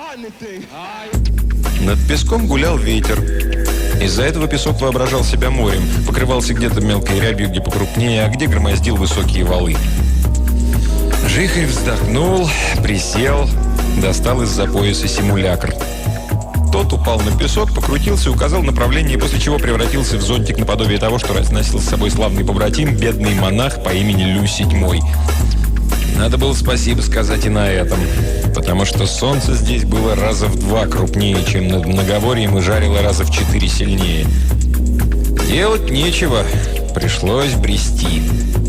Над песком гулял ветер. Из-за этого песок воображал себя морем, покрывался где-то мелкой рябью, где покрупнее, а где громоздил высокие валы. Жихарь вздохнул, присел, достал из-за пояса симулякр. Тот упал на песок, покрутился и указал направление, после чего превратился в зонтик наподобие того, что разносил с собой славный побратим, бедный монах по имени Лю седьмой. Надо было спасибо сказать и на этом, потому что солнце здесь было раза в два крупнее, чем над многоворьем, и жарило раза в четыре сильнее. Делать нечего, пришлось брести.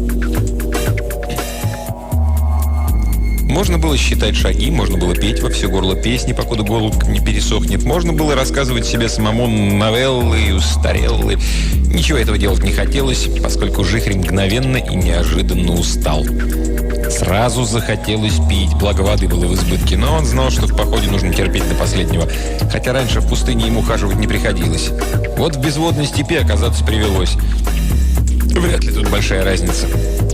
Можно было считать шаги, можно было петь во все горло песни, покуда голубь не пересохнет. Можно было рассказывать себе самому новеллы и устареллы. Ничего этого делать не хотелось, поскольку Жихарь мгновенно и неожиданно устал. Сразу захотелось пить, благо воды было в избытке, но он знал, что в походе нужно терпеть до последнего. Хотя раньше в пустыне ему ухаживать не приходилось. Вот в безводной степи оказаться привелось. Вряд ли тут большая разница.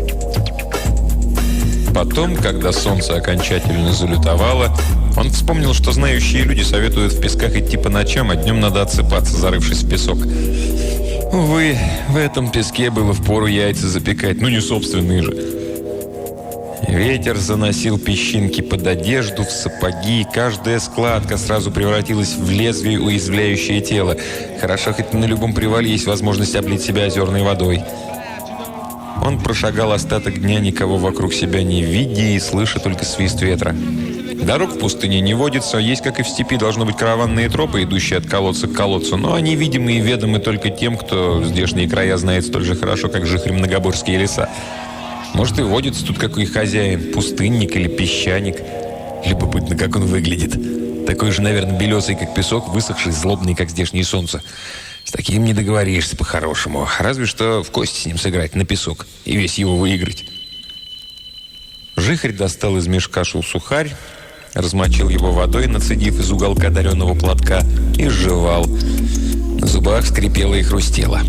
Потом, когда солнце окончательно залютовало, он вспомнил, что знающие люди советуют в песках идти по ночам, а днем надо отсыпаться, зарывшись в песок. Увы, в этом песке было впору яйца запекать, ну не собственные же. Ветер заносил песчинки под одежду, в сапоги, и каждая складка сразу превратилась в лезвие, уязвляющее тело. Хорошо, хоть на любом привале есть возможность облить себя озерной водой. Он прошагал остаток дня, никого вокруг себя не видя и слыша только свист ветра. Дорог в пустыне не водится, есть, как и в степи, должны быть караванные тропы, идущие от колодца к колодцу, но они видимы и ведомы только тем, кто здешние края знает столь же хорошо, как Жихарь многоборские леса. Может, и водится тут какой хозяин, пустынник или песчаник. Любопытно, как он выглядит. Такой же, наверное, белесый, как песок, высохший, злобный, как здешнее солнце. С таким не договоришься по-хорошему. Разве что в кости с ним сыграть на песок и весь его выиграть. Жихарь достал из мешка шел-сухарь, размочил его водой, нацедив из уголка дареного платка, и сживал. На зубах скрипело и хрустело.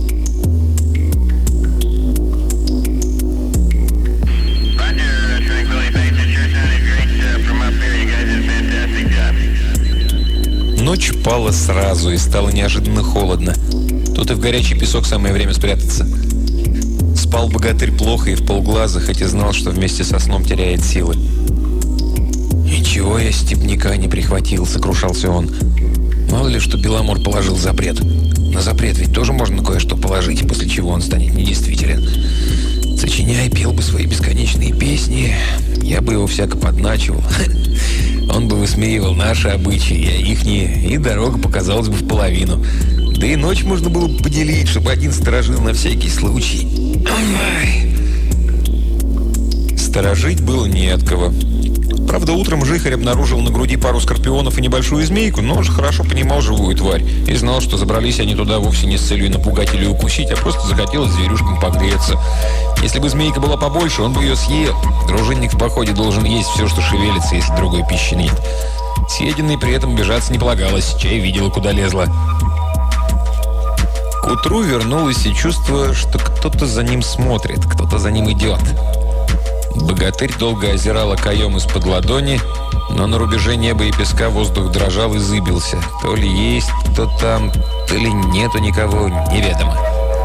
Ночь пала сразу и стало неожиданно холодно. Тут и в горячий песок самое время спрятаться. Спал богатырь плохо и вполглаза, хоть и знал, что вместе со сном теряет силы. «Ничего я степняка не прихватил», — сокрушался он. «Мало ли, что Беломор положил запрет. На запрет ведь тоже можно кое-что положить, после чего он станет недействителен. Сочиняя, пел бы свои бесконечные песни, я бы его всяко подначивал. Он бы высмеивал наши обычаи, я ихние, и дорога показалась бы в половину. Да и ночь можно было бы поделить, чтобы один сторожил на всякий случай. Сторожить было не от кого. Правда, утром Жихарь обнаружил на груди пару скорпионов и небольшую змейку, но он же хорошо понимал живую тварь и знал, что забрались они туда вовсе не с целью напугать или укусить, а просто захотелось зверюшкам погреться. Если бы змейка была побольше, он бы ее съел. Дружинник в походе должен есть все, что шевелится, если другой пищи нет. Съеденной при этом бежаться не полагалось, чай видела, куда лезла. К утру вернулось и чувство, что кто-то за ним смотрит, кто-то за ним идет. Богатырь долго озирал окоем из-под ладони, но на рубеже неба и песка воздух дрожал и зыбился. То ли есть кто там, то ли нету никого, неведомо.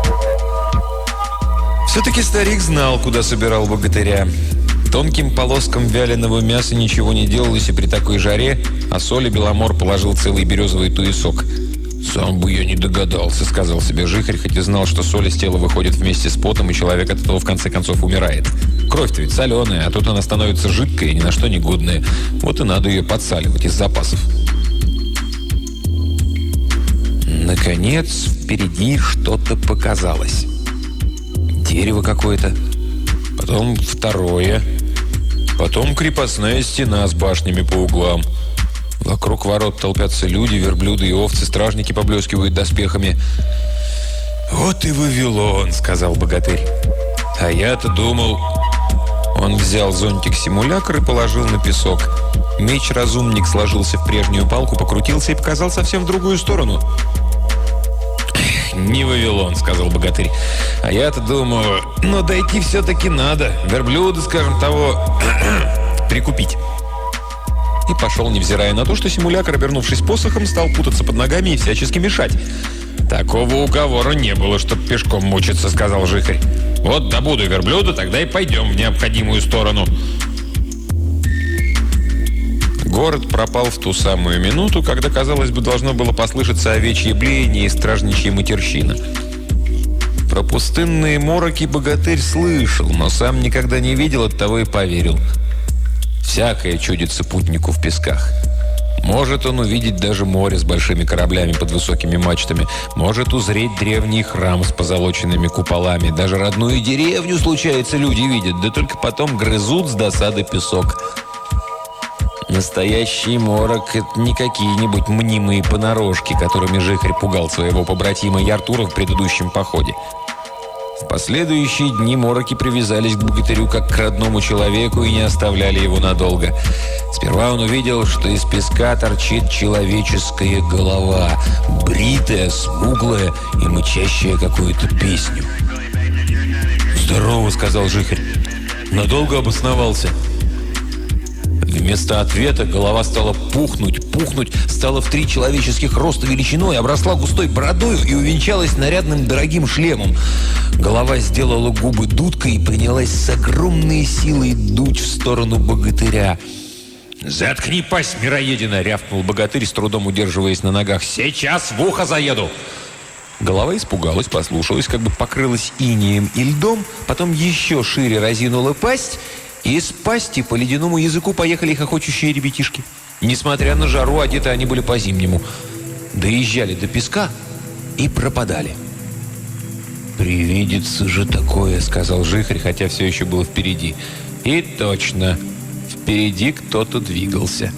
Все-таки старик знал, куда собирал богатыря. Тонким полоскам вяленого мяса ничего не делалось и при такой жаре, а соли Беломор положил целый березовый туесок. «Сам бы я не догадался», — сказал себе Жихарь, хоть и знал, что соль из тела выходит вместе с потом, и человек от этого в конце концов умирает. Кровь-то ведь соленая, а тут она становится жидкой и ни на что не годная. Вот и надо ее подсаливать из запасов. Наконец, впереди что-то показалось. Дерево какое-то, потом второе, потом крепостная стена с башнями по углам. Вокруг ворот толпятся люди, верблюды и овцы, стражники поблескивают доспехами. «Вот и Вавилон», — сказал богатырь. «А я-то думал...» Он взял зонтик-симулятор и положил на песок. Меч-разумник сложился в прежнюю палку, покрутился и показал совсем в другую сторону. «Не Вавилон», — сказал богатырь. «А я-то думаю, но дойти все-таки надо. Верблюда, скажем того, прикупить». И пошел, невзирая на то, что симулятор, обернувшись посохом, стал путаться под ногами и всячески мешать. «Такого уговора не было, чтоб пешком мучиться», — сказал Жихарь. «Вот добуду верблюда, тогда и пойдем в необходимую сторону». Город пропал в ту самую минуту, когда, казалось бы, должно было послышаться овечье блеяние и стражничья матерщина. Про пустынные мороки богатырь слышал, но сам никогда не видел, оттого и поверил. Всякое чудится путнику в песках. Может он увидеть даже море с большими кораблями под высокими мачтами, может узреть древний храм с позолоченными куполами, даже родную деревню, случается, люди видят, да только потом грызут с досады песок. Настоящий морок — это не какие-нибудь мнимые понарошки, которыми Жихарь пугал своего побратима Яртура в предыдущем походе. В последующие дни мороки привязались к богатырю как к родному человеку и не оставляли его надолго. Сперва он увидел, что из песка торчит человеческая голова, бритая, смуглая и мычащая какую-то песню. «Здорово», — сказал Жихарь. «Надолго обосновался?» Вместо ответа голова стала пухнуть, пухнуть, стала в три человеческих роста величиной, обросла густой бородою и увенчалась нарядным дорогим шлемом. Голова сделала губы дудкой и принялась с огромной силой дуть в сторону богатыря. «Заткни пасть, мироедина!» — рявкнул богатырь, с трудом удерживаясь на ногах. «Сейчас в ухо заеду!» Голова испугалась, послушалась, как бы покрылась инеем и льдом, потом еще шире разинула пасть, и из пасти по ледяному языку поехали хохочущие ребятишки. Несмотря на жару, одеты они были по-зимнему. Доезжали до песка и пропадали. «Привидится же такое», — сказал Жихарь, хотя все еще был впереди. И точно, впереди кто-то двигался.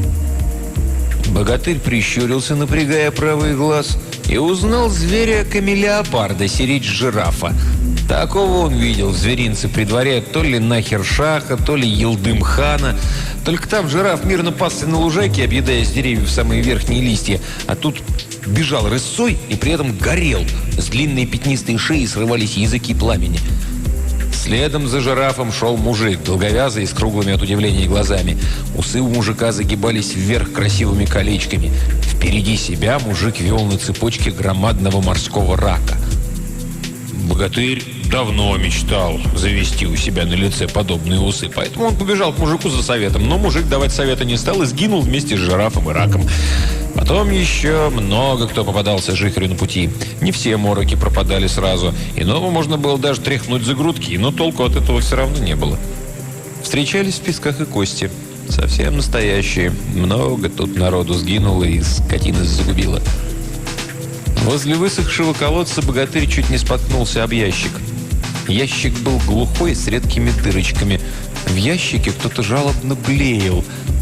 Богатырь прищурился, напрягая правый глаз, и узнал зверя-камелеопарда, сиречь жирафа. Такого он видел в зверинце при дворе то ли Нахершаха, то ли Елдым-хана. Только там жираф мирно пасся на лужайке, объедая с деревьев самые верхние листья, а тут бежал рысцой и при этом горел. С длинной пятнистой шеи срывались языки пламени. Следом за жирафом шел мужик, долговязый, с круглыми от удивления глазами. Усы у мужика загибались вверх красивыми колечками. Впереди себя мужик вел на цепочке громадного морского рака. Богатырь давно мечтал завести у себя на лице подобные усы, поэтому он побежал к мужику за советом, но мужик давать совета не стал и сгинул вместе с жирафом и раком. Потом еще много кто попадался Жихарю на пути. Не все мороки пропадали сразу. Иного можно было даже тряхнуть за грудки, но толку от этого все равно не было. Встречались в песках и кости. Совсем настоящие. Много тут народу сгинуло и скотина загубила. Возле высохшего колодца богатырь чуть не споткнулся об ящик. Ящик был глухой, с редкими дырочками. В ящике кто-то жалобно блеял.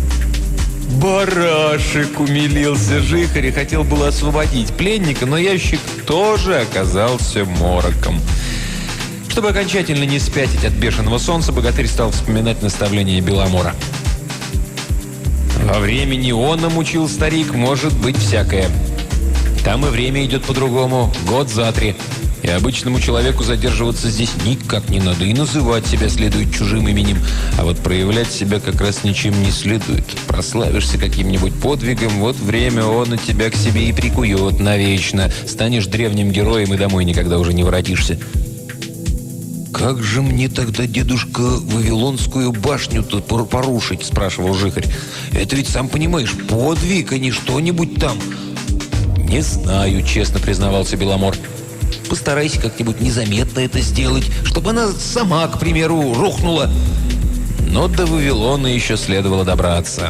«Барашек!» — умилился Жихарь и хотел было освободить пленника, но ящик тоже оказался мороком. Чтобы окончательно не спятить от бешеного солнца, богатырь стал вспоминать наставления Беломора. Во времени он намучил старик, может быть всякое. Там и время идет по-другому, год за три. И обычному человеку задерживаться здесь никак не надо. И называть себя следует чужим именем. А вот проявлять себя как раз ничем не следует. Прославишься каким-нибудь подвигом, вот время он от тебя к себе и прикует навечно. Станешь древним героем и домой никогда уже не воротишься. «Как же мне тогда, дедушка, Вавилонскую башню-то порушить?» – спрашивал Жихарь. «Это ведь, сам понимаешь, подвиг, а не что-нибудь там». «Не знаю», – честно признавался Беломор. «Постарайся как-нибудь незаметно это сделать, чтобы она сама, к примеру, рухнула». Но до Вавилона еще следовало добраться.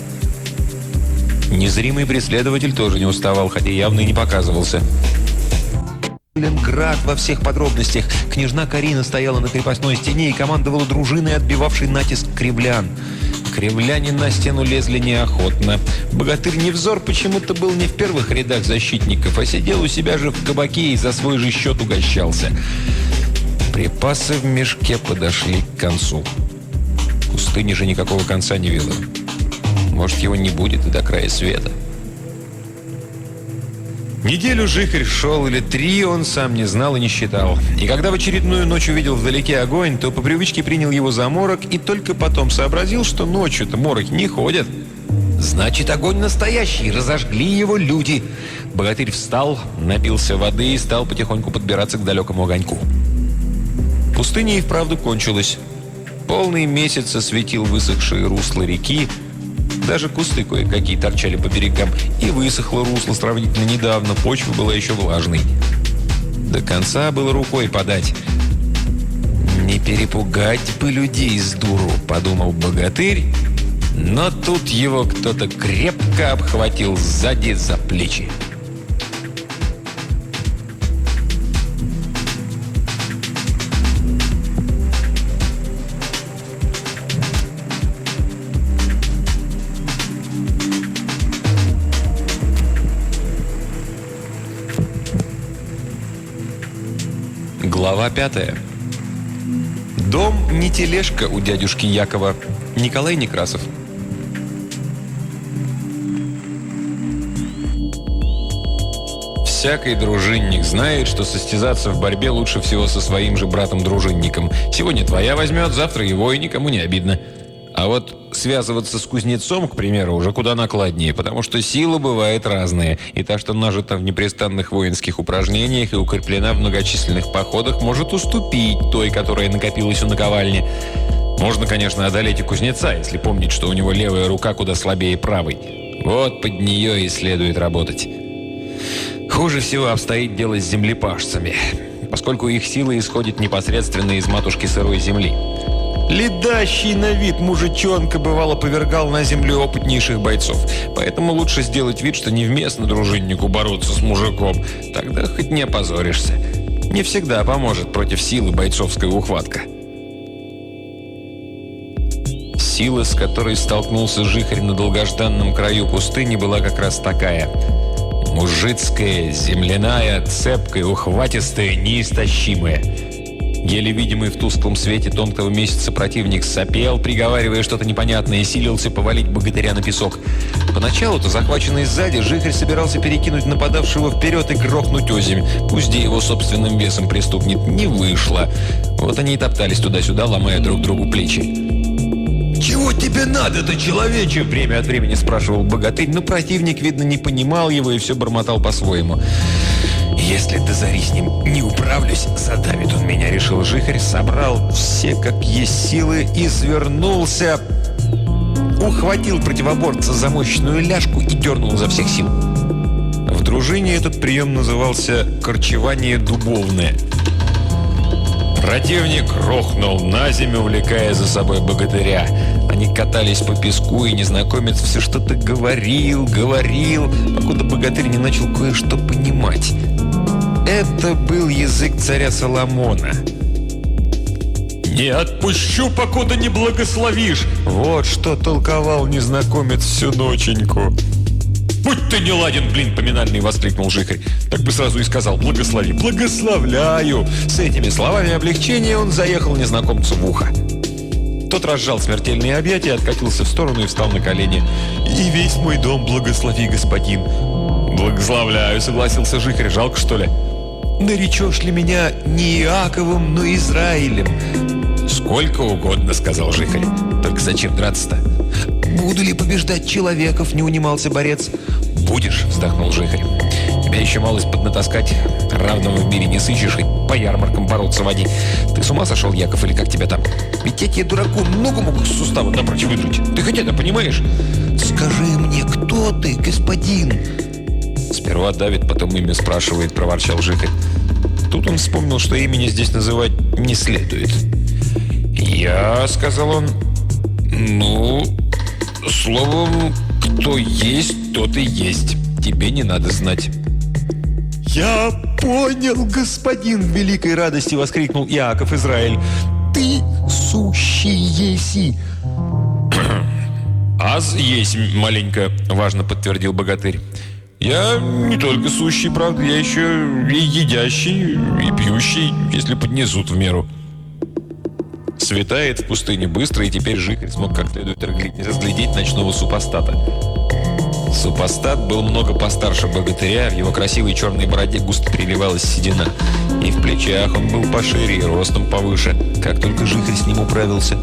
Незримый преследователь тоже не уставал, хотя явно и не показывался. Сталинград во всех подробностях. Княжна Карина стояла на крепостной стене и командовала дружиной, отбивавшей натиск кривлян. Кривляне на стену лезли неохотно. Богатырь Невзор почему-то был не в первых рядах защитников, а сидел у себя же в кабаке и за свой же счет угощался. Припасы в мешке подошли к концу. Пустыни же никакого конца не видно. Может, его не будет и до края света. Неделю Жихарь шел, или три, он сам не знал и не считал. И когда в очередную ночь увидел вдалеке огонь, то по привычке принял его за морок и только потом сообразил, что ночью-то мороки не ходят. Значит, огонь настоящий, разожгли его люди. Богатырь встал, напился воды и стал потихоньку подбираться к далекому огоньку. Пустыня и вправду кончилась. Полный месяц осветил высохшие русла реки. Даже кусты кое-какие торчали по берегам. И высохло русло сравнительно недавно, почва была еще влажной. До конца было рукой подать. «Не перепугать бы людей с дуру», — подумал богатырь. Но тут его кто-то крепко обхватил сзади за плечи. Глава пятая. Дом не тележка у дядюшки Якова. Николай Некрасов. Всякий дружинник знает, что состязаться в борьбе лучше всего со своим же братом-дружинником. Сегодня твоя возьмет, завтра его, и никому не обидно. А вот связываться с кузнецом, к примеру, уже куда накладнее, потому что сила бывает разная, и та, что нажита в непрестанных воинских упражнениях и укреплена в многочисленных походах, может уступить той, которая накопилась у наковальни. Можно, конечно, одолеть и кузнеца, если помнить, что у него левая рука куда слабее правой. Вот под нее и следует работать. Хуже всего обстоит дело с землепашцами, поскольку их сила исходит непосредственно из матушки сырой земли. Ледащий на вид мужичонка бывало повергал на землю опытнейших бойцов. Поэтому лучше сделать вид, что невместно дружиннику бороться с мужиком. Тогда хоть не опозоришься. Не всегда поможет против силы бойцовская ухватка. Сила, с которой столкнулся Жихарь на долгожданном краю пустыни, была как раз такая. Мужицкая, земляная, цепкая, ухватистая, неистощимая. Еле видимый в тусклом свете тонкого месяца противник сопел, приговаривая что-то непонятное, и силился повалить богатыря на песок. Поначалу-то, захваченный сзади, Жихарь собирался перекинуть нападавшего вперед и грохнуть озимь. Пусть где его собственным весом пристукнет. Не вышло. Вот они и топтались туда-сюда, ломая друг другу плечи. «Чего тебе надо-то, человече?» — время от времени спрашивал богатырь, но противник, видно, не понимал его и все бормотал по-своему. «Если до зари с ним не управлюсь, задавит он меня», — решил Жихарь, собрал все как есть силы и свернулся, ухватил противоборца за мощную ляжку и дернул изо всех сил. В дружине этот прием назывался «корчевание дубовное». Противник рухнул на землю, увлекая за собой богатыря. Они катались по песку, и незнакомец все что-то говорил, говорил, покуда богатырь не начал кое-что понимать. Это был язык царя Соломона. «Не отпущу, покуда не благословишь!» Вот что толковал незнакомец всю ноченьку. «Будь ты не ладен, блин, поминальный!» — воскликнул Жихарь. Так бы сразу и сказал: «Благослови!» «Благословляю!» С этими словами облегчения он заехал незнакомцу в ухо. Тот разжал смертельные объятия, откатился в сторону и встал на колени. «И весь мой дом благослови, господин». «Благословляю», — согласился Жихарь. «Жалко, что ли?» «Наречешь ли меня не Иаковом, но Израилем?» «Сколько угодно», — сказал Жихарь. «Только зачем драться-то?» «Буду ли побеждать человеков?» — не унимался борец. «Будешь», — вздохнул Жихарь. «Тебя еще малость поднатаскать. Равного в мире не сыщешь, и по ярмаркам бороться води. Ты с ума сошел, Яков, или как тебя там? Ведь я тебе, дураку, ногу мог с сустава напрочь выдрать. Ты хоть это понимаешь?» «Скажи мне, кто ты, господин?» «Сперва давит, потом имя спрашивает», — проворчал Жихарь. Тут он вспомнил, что имени здесь называть не следует. «Я», — сказал он, — «ну, словом, кто есть, тот и есть. Тебе не надо знать». «Я понял, господин!» — в великой радости воскликнул Иаков Израиль. «Ты сущий еси!» «Аз есть маленько», — важно подтвердил богатырь. «Я не только сущий, правда, я еще и едящий, и пьющий, если поднесут в меру». Светает в пустыне быстро, и теперь Жихарь смог как следует разглядеть ночного супостата. Супостат был много постарше богатыря, в его красивой черной бороде густо переливалась седина. И в плечах он был пошире, и ростом повыше, как только Жихарь с ним управился.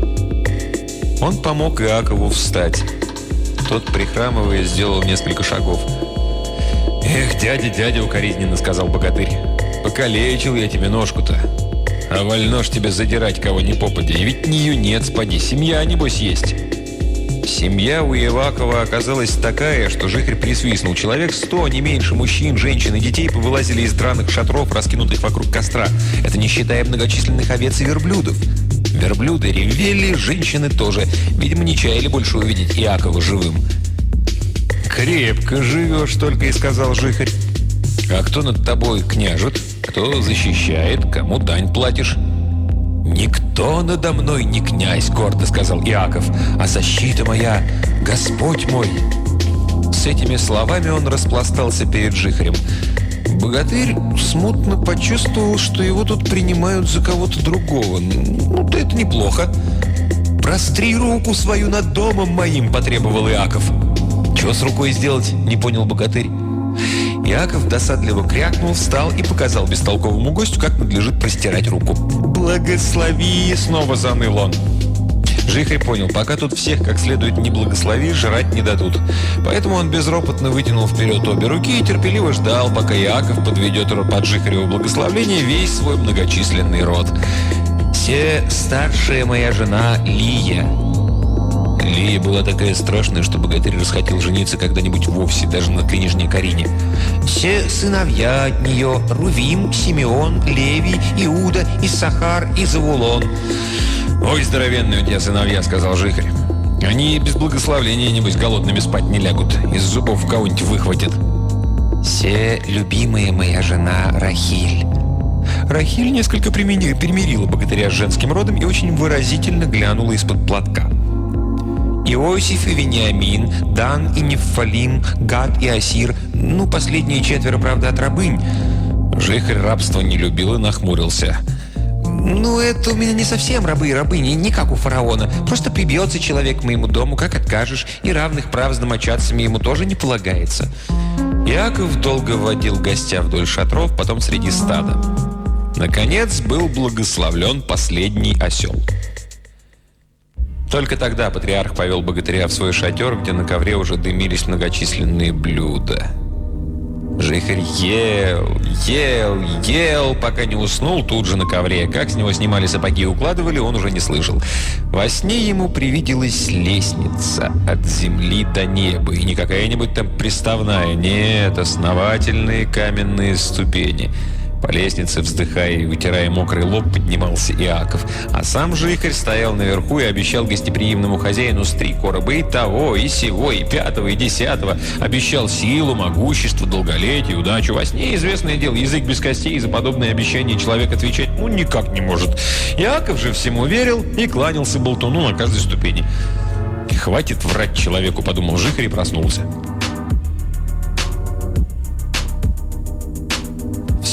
Он помог Иакову встать. Тот, прихрамывая, сделал несколько шагов. «Эх, дядя, дядя!» — укоризненно сказал богатырь. «Покалечил я тебе ножку-то. А вольно ж тебе задирать кого ни попадя. И ведь не юнец, поди, семья, небось, есть». Семья у Иакова оказалась такая, что Жихарь присвистнул. Человек сто, не меньше, мужчин, женщин и детей повылазили из драных шатров, раскинутых вокруг костра. Это не считая многочисленных овец и верблюдов. Верблюды ревели, женщины тоже. Видимо, не чаяли больше увидеть Иакова живым. «Крепко живешь», — только и сказал Жихарь. «А кто над тобой княжет? Кто защищает? Кому дань платишь?» «Никто надо мной не князь», — гордо сказал Иаков, «а защита моя — Господь мой». С этими словами он распластался перед Жихарем. Богатырь смутно почувствовал, что его тут принимают за кого-то другого. «Ну, да это неплохо». «Простри руку свою над домом моим», — потребовал Иаков. «Чего с рукой сделать?» — не понял богатырь. Иаков досадливо крякнул, встал и показал бестолковому гостю, как надлежит простирать руку. «Благослови!» — снова заныл он. Жихарь понял, пока тут всех как следует не благослови, жрать не дадут. Поэтому он безропотно вытянул вперед обе руки и терпеливо ждал, пока Иаков подведет под Жихарево благословление весь свой многочисленный род. «Се старшая моя жена Лия». Лия была такая страшная, что богатырь расхотел жениться когда-нибудь вовсе, даже на книжне Карине. «Все сыновья от нее: Рувим, Симеон, Левий, Иуда, Иссахар и Завулон». «Ой, здоровенные у тебя сыновья», — сказал Жихарь. «Они без благословления, небось, голодными спать не лягут, из зубов кого-нибудь выхватят». «Се любимая моя жена Рахиль». Рахиль несколько примирила богатыря с женским родом и очень выразительно глянула из-под платка. Иосиф и Вениамин, Дан и Нефалим, Гад и Асир, ну, последние четверо, правда, от рабынь. Жихарь рабство не любил и нахмурился. «Ну, это у меня не совсем рабы и рабыни, не как у фараона. Просто прибьется человек к моему дому, как откажешь, и равных прав с домочадцами ему тоже не полагается». Иаков долго водил гостя вдоль шатров, потом среди стада. Наконец был благословлен последний осел. Только тогда патриарх повел богатыря в свой шатер, где на ковре уже дымились многочисленные блюда. Жихарь ел, ел, ел, пока не уснул тут же на ковре. Как с него снимали сапоги и укладывали, он уже не слышал. Во сне ему привиделась лестница от земли до неба. И не какая-нибудь там приставная, нет, основательные каменные ступени. По лестнице, вздыхая и вытирая мокрый лоб, поднимался Иаков. А сам Жихарь стоял наверху и обещал гостеприимному хозяину с три короба и того, и сего, и пятого, и десятого. Обещал силу, могущество, долголетие, удачу. Во сне, известное дело, язык без костей, и за подобные обещания человек отвечать ну никак не может. Иаков же всему верил и кланялся болтуну на каждой ступени. «Хватит врать человеку», — подумал Жихарь и проснулся.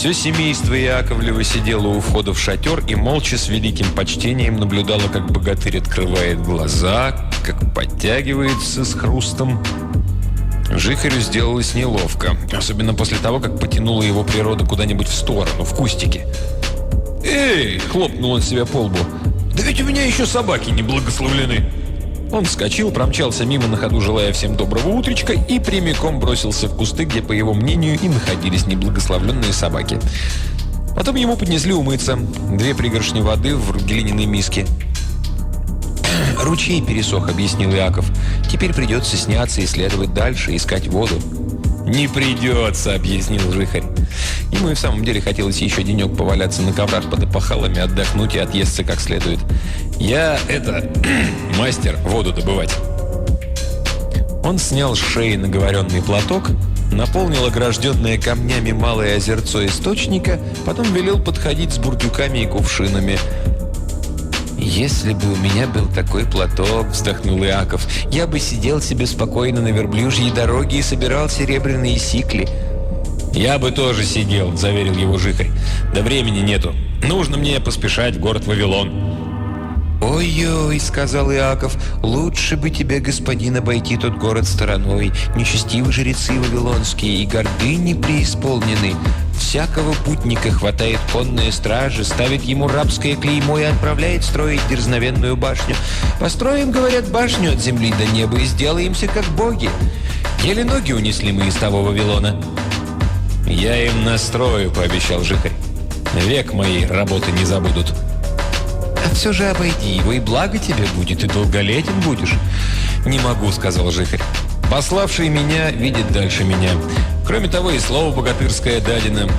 Все семейство Яковлева сидело у входа в шатер и молча с великим почтением наблюдало, как богатырь открывает глаза, как подтягивается с хрустом. Жихарю сделалось неловко, особенно после того, как потянула его природа куда-нибудь в сторону, в кустики. «Эй!» – хлопнул он себя по лбу. «Да ведь у меня еще собаки не благословлены!» Он вскочил, промчался мимо на ходу, желая всем доброго утречка, и прямиком бросился в кусты, где, по его мнению, и находились неблагословленные собаки. Потом ему поднесли умыться. Две пригоршни воды в глиняной миске. «Ручей пересох», — объяснил Иаков. «Теперь придется сняться и следовать дальше, искать воду». «Не придется», — объяснил Жихарь. Ему и в самом деле хотелось еще денек поваляться на коврах под опахалами, отдохнуть и отъесться как следует. «Я, это, мастер воду добывать». Он снял с шеи наговоренный платок, наполнил огражденное камнями малое озерцо источника, потом велел подходить с бурдюками и кувшинами. «Если бы у меня был такой платок, — вздохнул Иаков, — я бы сидел себе спокойно на верблюжьей дороге и собирал серебряные сикли». «Я бы тоже сидел, — заверил его Жихарь. — Да времени нету. Нужно мне поспешать в город Вавилон». «Ой-ой, — сказал Иаков, — лучше бы тебе, господин, обойти тот город стороной. Нечестивы жрецы вавилонские и гордыни преисполнены. Всякого путника хватает конная стража, ставит ему рабское клеймо и отправляет строить дерзновенную башню. Построим, говорят, башню от земли до неба и сделаемся как боги. Еле ноги унесли мы из того Вавилона». «Я им настрою, — пообещал Жихарь. — Век моей работы не забудут». «А все же обойди его, и благо тебе будет, и долголетен будешь». «Не могу, — сказал Жихарь. — Пославший меня видит дальше меня. Кроме того, и слово богатырское дадено».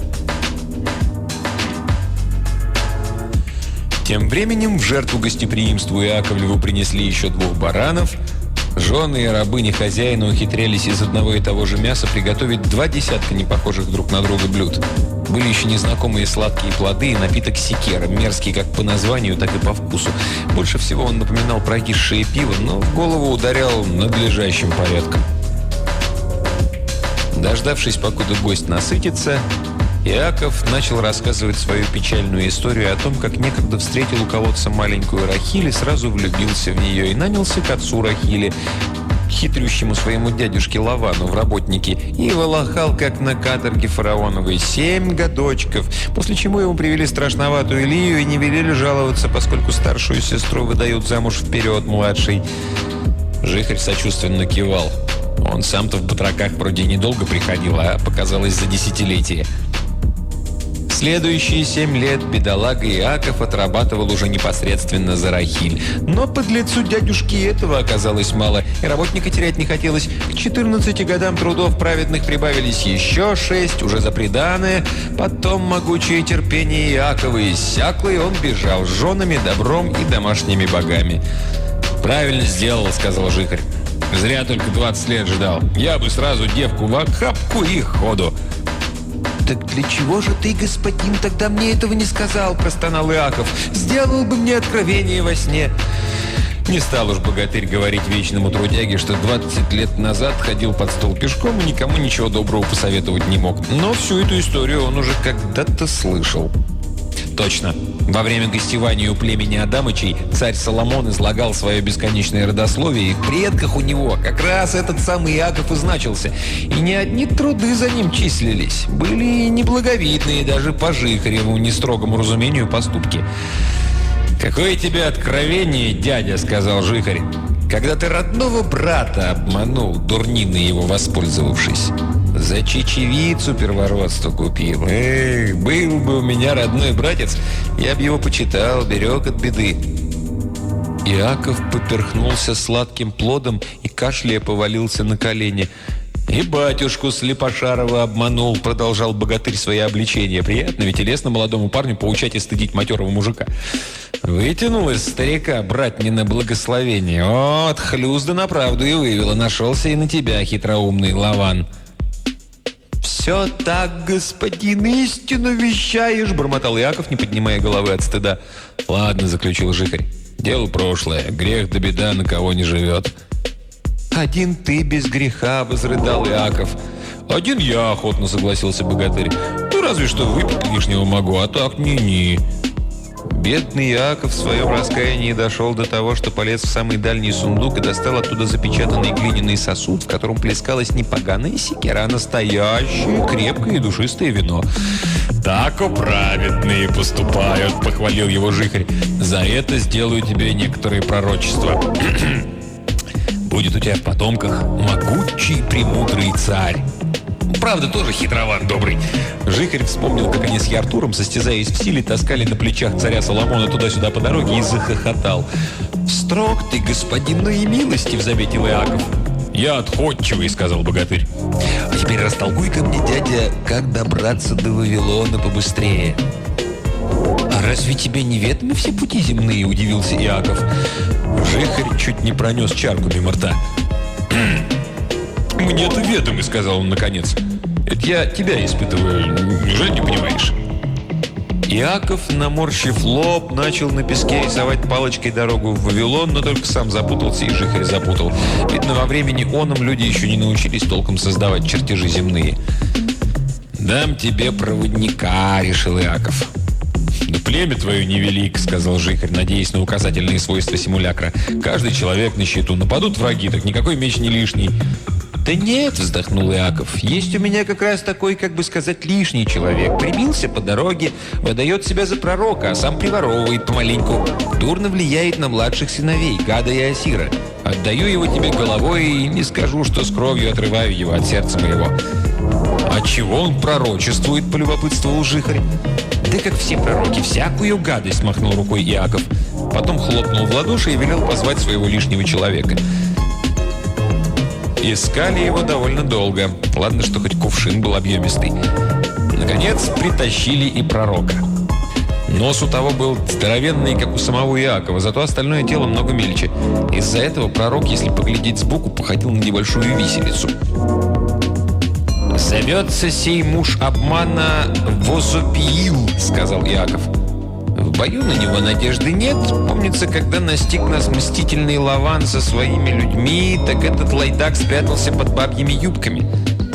Тем временем в жертву гостеприимству Яковлеву принесли еще двух баранов. Жены и рабыни хозяина ухитрялись из одного и того же мяса приготовить два десятка непохожих друг на друга блюд. Были еще незнакомые сладкие плоды и напиток секера, мерзкий как по названию, так и по вкусу. Больше всего он напоминал прогисшее пиво, но в голову ударял надлежащим порядком. Дождавшись, покуда гость насытится, Иаков начал рассказывать свою печальную историю о том, как некогда встретил у колодца маленькую Рахиль и сразу влюбился в нее и нанялся к отцу Рахили, хитрющему своему дядюшке Лавану в работники, и волохал, как на каторге фараоновой, семь годочков, после чего ему привели страшноватую Илью и не велели жаловаться, поскольку старшую сестру выдают замуж вперед младшей. Жихарь сочувственно кивал. Он сам-то в батраках вроде недолго приходил, а показалось за десятилетие. Следующие семь лет бедолага Иаков отрабатывал уже непосредственно за Рахиль. Но подлецу дядюшки этого оказалось мало, и работника терять не хотелось. К четырнадцати годам трудов праведных прибавились еще шесть, уже за приданое. Потом могучее терпение Иакова иссякло, и он бежал с женами, добром и домашними богами. «Правильно сделал, — сказал Жихарь. — Зря только двадцать лет ждал. Я бы сразу девку в охапку и ходу». «Так для чего же ты, господин, тогда мне этого не сказал?» – простонал Иаков. «Сделал бы мне откровение во сне». Не стал уж богатырь говорить вечному трудяге, что двадцать лет назад ходил под стол пешком и никому ничего доброго посоветовать не мог. Но всю эту историю он уже когда-то слышал. Точно. Во время гостевания у племени Адамычей царь Соломон излагал свое бесконечное родословие, и в предках у него как раз этот самый Иаков и значился. И не одни труды за ним числились. Были и неблаговидные даже по Жихареву нестрогому разумению поступки. «Какое тебе откровение, дядя!» — сказал Жихарь. «Когда ты родного брата обманул, дурниной его воспользовавшись. За чечевицу первородство купил. Эх, был бы у меня родной братец, я бы его почитал, берег от беды». Иаков поперхнулся сладким плодом и, кашляя, повалился на колени. «И батюшку Слепошарова обманул», — продолжал богатырь свои обличения. «Приятно ведь и лестно молодому парню поучать и стыдить матерого мужика. Вытянул из старика братнина благословение. Вот, хлюзда на правду и вывела. Нашелся и на тебя, хитроумный Лаван». «Все так, господин, истину вещаешь», — бормотал Иаков, не поднимая головы от стыда. «Ладно», — заключил Жихарь. «Дело прошлое. Грех да беда на кого не живет». «Один ты без греха», — возрыдал Иаков. «Один я», — охотно согласился богатырь. «Ты разве что выпить лишнего могу, а так ни-ни». Бедный Иаков в своем раскаянии дошел до того, что полез в самый дальний сундук и достал оттуда запечатанный глиняный сосуд, в котором плескалось не поганая секера, а настоящее, крепкое и душистое вино. «Тако праведные поступают», — похвалил его жихарь. «За это сделаю тебе некоторые пророчества. Будет у тебя в потомках могучий премудрый царь». Правда, тоже хитрован добрый. Жихарь вспомнил, как они с Яртуром, состязаясь в силе, таскали на плечах царя Соломона туда-сюда по дороге и захохотал. «Строг ты, господин, но и милостив», — заметил Иаков. «Я отходчивый», — сказал богатырь. «А теперь растолкуй-ка мне, дядя, как добраться до Вавилона побыстрее». «А разве тебе неведомы все пути земные?» — удивился Иаков. Жихарь чуть не пронес чарку мимо рта. «Мне-то ведомы», — сказал он наконец. «Это я тебя испытываю. Неужели не понимаешь?» Иаков, наморщив лоб, начал на песке рисовать палочкой дорогу в Вавилон, но только сам запутался и жихарь запутал. Видно, во времени оном люди еще не научились толком создавать чертежи земные. «Дам тебе проводника», — решил Иаков. «Да племя твое невелик», — сказал жихарь, надеясь на указательные свойства симулякра. «Каждый человек на счету. Нападут враги, так никакой меч не лишний». «Да нет», — вздохнул Иаков, — «есть у меня как раз такой, как бы сказать, лишний человек. Прибился по дороге, выдает себя за пророка, а сам приворовывает помаленьку. Дурно влияет на младших сыновей, Гада и Асира. Отдаю его тебе головой и не скажу, что с кровью отрываю его от сердца моего». «А чего он пророчествует?» — полюбопытствовал жихарь. «Да как все пророки, всякую гадость», — махнул рукой Иаков. Потом хлопнул в ладоши и велел позвать своего лишнего человека. Искали его довольно долго. Ладно, что хоть кувшин был объемистый. Наконец, притащили и пророка. Нос у того был здоровенный, как у самого Иакова, зато остальное тело много мельче. Из-за этого пророк, если поглядеть сбоку, походил на небольшую виселицу. «Зовется сей муж обмана Возопиил», — сказал Иаков. «В бою на него надежды нет. Помнится, когда настиг нас мстительный Лаван со своими людьми, так этот лайдак спрятался под бабьими юбками».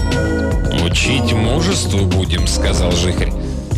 «Учить мужеству будем», — сказал жихарь.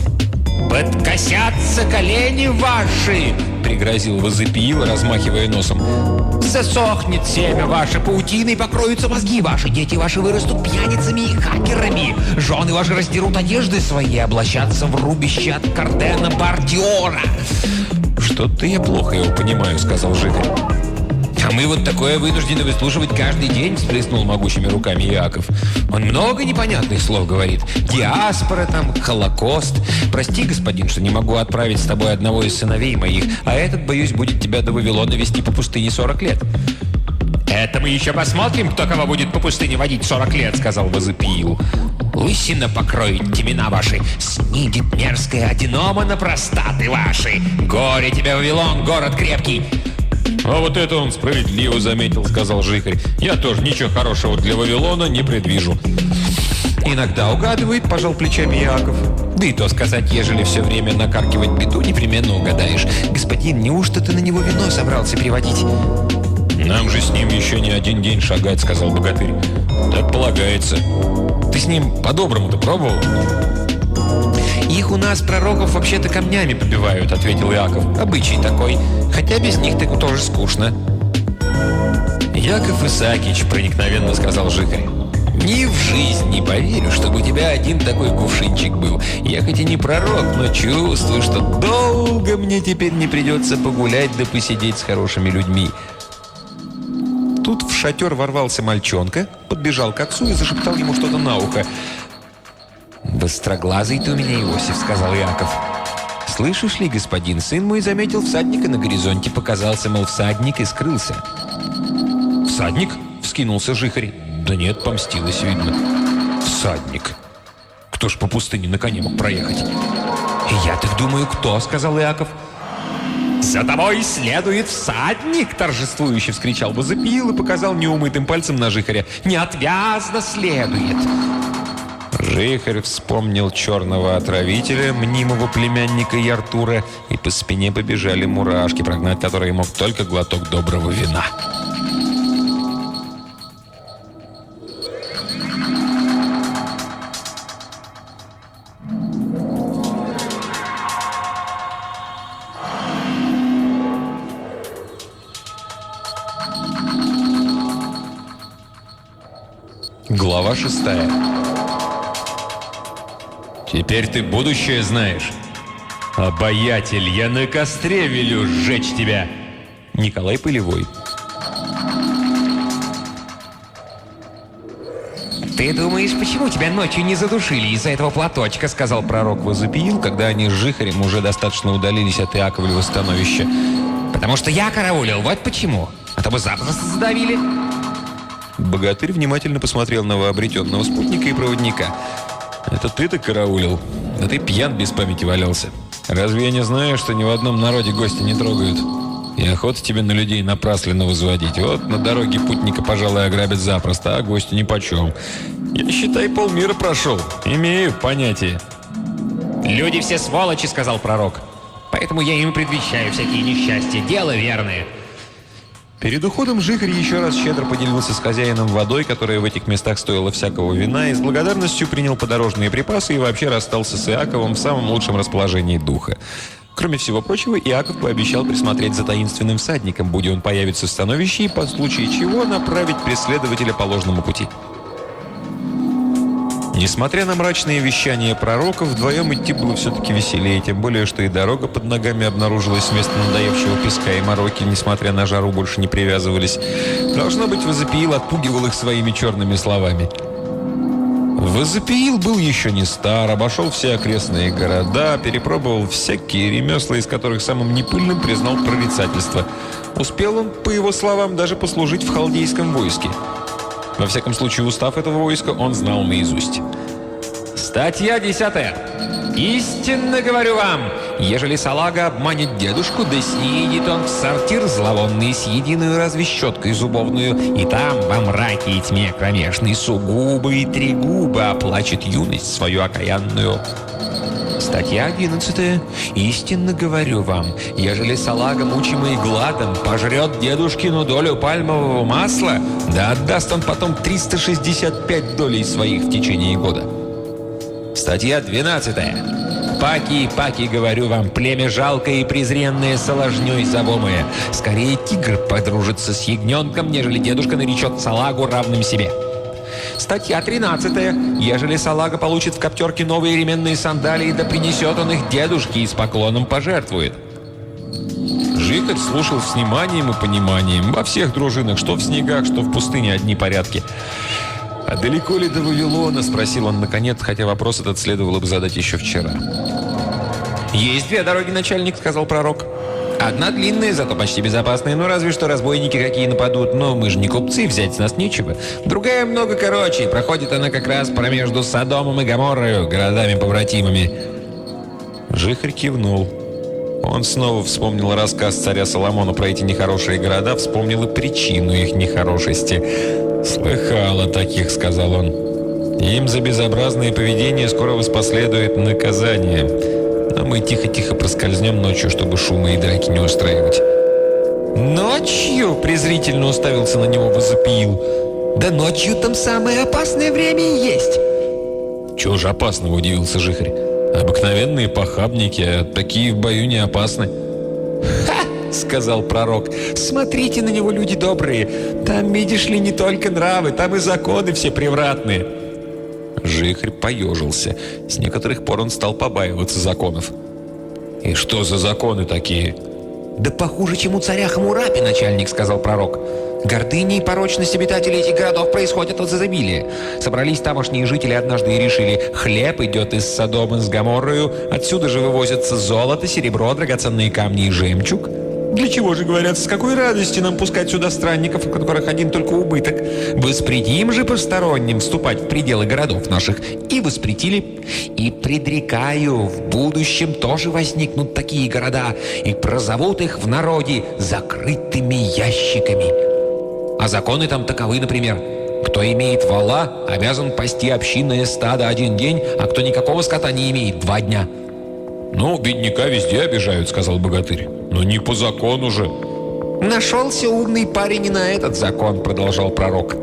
«Подкосятся колени ваши!» — пригрозил Возопиил, размахивая носом. «Засохнет семя ваше, паутиной покроются мозги ваши, дети ваши вырастут пьяницами и хакерами, жены ваши раздерут одежды свои, облачатся в рубище от Кардена Бардиора». «Что-то я плохо его понимаю», — сказал жихарь. «А мы вот такое вынуждены выслушивать каждый день», — всплеснул могучими руками Иаков. «Он много непонятных слов говорит. Диаспора там, Холокост. Прости, господин, что не могу отправить с тобой одного из сыновей моих, а этот, боюсь, будет тебя до Вавилона вести по пустыне сорок лет». «Это мы еще посмотрим, кто кого будет по пустыне водить сорок лет», — сказал Возопиил. «Лысина покроет темена ваши, снидет мерзкая одинома на простаты ваши. Горе тебе, Вавилон, город крепкий». «А вот это он справедливо заметил», — сказал жихарь. «Я тоже ничего хорошего для Вавилона не предвижу». «Иногда угадывает», — пожал плечами Иаков. «Да и то сказать, ежели все время накаркивать беду, непременно угадаешь. Господин, неужто ты на него вино собрался приводить?» «Нам же с ним еще не один день шагать», — сказал богатырь. «Так полагается. Ты с ним по-доброму-то пробовал?» «Их у нас, пророков, вообще-то камнями побивают», — ответил Иаков. «Обычай такой. Хотя без них так тоже скучно». «Яков Исаакич», — проникновенно сказал жихарь, — «ни в жизнь не поверю, чтобы у тебя один такой кувшинчик был. Я хоть и не пророк, но чувствую, что долго мне теперь не придется погулять да посидеть с хорошими людьми». Тут в шатер ворвался мальчонка, подбежал к отцу и зашептал ему что-то на ухо. «Востроглазый ты у меня, Иосиф», — сказал Иаков. «Слышишь ли, господин, сын мой заметил всадника на горизонте, показался, мол, всадник, и скрылся». «Всадник?» — вскинулся жихарь. «Да нет, помстилось, видно». «Всадник? Кто ж по пустыне на коне мог проехать?» «Я так думаю, кто?» — сказал Иаков. «За тобой следует всадник!» — торжествующе вскричал Возопиил и показал неумытым пальцем на жихаря. «Неотвязно следует!» Жихарь вспомнил черного отравителя, мнимого племянника Яртура, и по спине побежали мурашки, прогнать которые мог только глоток доброго вина. Глава шестая. «Теперь ты будущее знаешь. Обаятель, я на костре велю сжечь тебя!» Николай Полевой. «Ты думаешь, почему тебя ночью не задушили из-за этого платочка?» — сказал пророк Возопиил, когда они с Жихарем уже достаточно удалились от Иаковлева становища. «Потому что я караулил, вот почему. А то бы запросто задавили». Богатырь внимательно посмотрел на новообретенного спутника и проводника. «Это ты-то караулил? Да ты пьян без памяти валялся. Разве я не знаю, что ни в одном народе гости не трогают? И охота тебе на людей напрасленно возводить. Вот на дороге путника, пожалуй, ограбят запросто, а гостю нипочем. Я, считай, полмира прошел. Имею понятие». «Люди все сволочи», — сказал пророк. «Поэтому я им предвещаю всякие несчастья. Дело верное». Перед уходом Жихарь еще раз щедро поделился с хозяином водой, которая в этих местах стоила всякого вина, и с благодарностью принял подорожные припасы и вообще расстался с Иаковом в самом лучшем расположении духа. Кроме всего прочего, Иаков пообещал присмотреть за таинственным всадником, будь он появится в становище, и по случаю чего направить преследователя по ложному пути. Несмотря на мрачные вещания пророка, вдвоем идти было все-таки веселее, тем более, что и дорога под ногами обнаружилась вместо надоевшего песка, и мороки, несмотря на жару, больше не привязывались. Должно быть, Возопиил отпугивал их своими черными словами. Возопиил был еще не стар, обошел все окрестные города, перепробовал всякие ремесла, из которых самым непыльным признал прорицательство. Успел он, по его словам, даже послужить в халдейском войске. Во всяком случае, устав этого войска он знал наизусть. Статья десятая. «Истинно говорю вам, ежели салага обманет дедушку, да съедет он в сортир зловонный с единую разве щеткой зубовную, и там во мраке и тьме кромешной сугубо и тригубо оплачет юность свою окаянную». Статья одиннадцатая. «Истинно говорю вам, ежели салага, мучимый гладом, пожрет дедушкину долю пальмового масла, да отдаст он потом триста шестьдесят пять долей своих в течение года». Статья двенадцатая. «Паки, паки, говорю вам, племя жалкое и презренное соложней завомое. Скорее тигр подружится с ягненком, нежели дедушка наречет салагу равным себе». Статья тринадцатая. «Ежели салага получит в коптерке новые ременные сандалии, да принесет он их дедушке и с поклоном пожертвует». Жихарь слушал с вниманием и пониманием. Во всех дружинах, что в снегах, что в пустыне, одни порядки. «А далеко ли до Вавилона?» — спросил он наконец, хотя вопрос этот следовало бы задать еще вчера. «Есть две дороги, начальник», — сказал пророк. «Одна длинная, зато почти безопасная, ну разве что разбойники какие нападут, но мы же не купцы, взять с нас нечего. Другая много короче, проходит она как раз промежду Содомом и Гоморрою, городами-побратимами». Жихарь кивнул. Он снова вспомнил рассказ царя Соломона про эти нехорошие города, вспомнил и причину их нехорошести. «Слыхал о таких», — сказал он. «Им за безобразное поведение скоро воспоследует наказание. Но мы тихо-тихо проскользнем ночью, чтобы шума и драки не устраивать». «Ночью?» — презрительно уставился на него Возопиил. «Да ночью там самое опасное время и есть». «Чего же опасного?» — удивился Жихарь. «Обыкновенные похабники, а такие в бою не опасны». «Ха!» — сказал пророк. «Смотрите на него, люди добрые. Там, видишь ли, не только нравы, там и законы все превратные». Жихарь поежился. С некоторых пор он стал побаиваться законов. «И что за законы такие?» «Да похуже, чем у царя Хамурапи, начальник», — сказал пророк. «Гордыня и порочность обитателей этих городов происходят от изобилия. Собрались тамошние жители однажды и решили, хлеб идет из Содома с Гоморрою, отсюда же вывозятся золото, серебро, драгоценные камни и жемчуг. Для чего же, говорят, с какой радости нам пускать сюда странников, у которых один только убыток? Воспретим же посторонним вступать в пределы городов наших». И воспретили. «И предрекаю, в будущем тоже возникнут такие города, и прозовут их в народе закрытыми ящиками. А законы там таковы, например. Кто имеет вола, обязан пасти общинное стадо один день, а кто никакого скота не имеет, два дня». «Ну, бедняка везде обижают», — сказал богатырь. «Но не по закону же». «Нашелся умный парень и на этот закон», — продолжал пророк.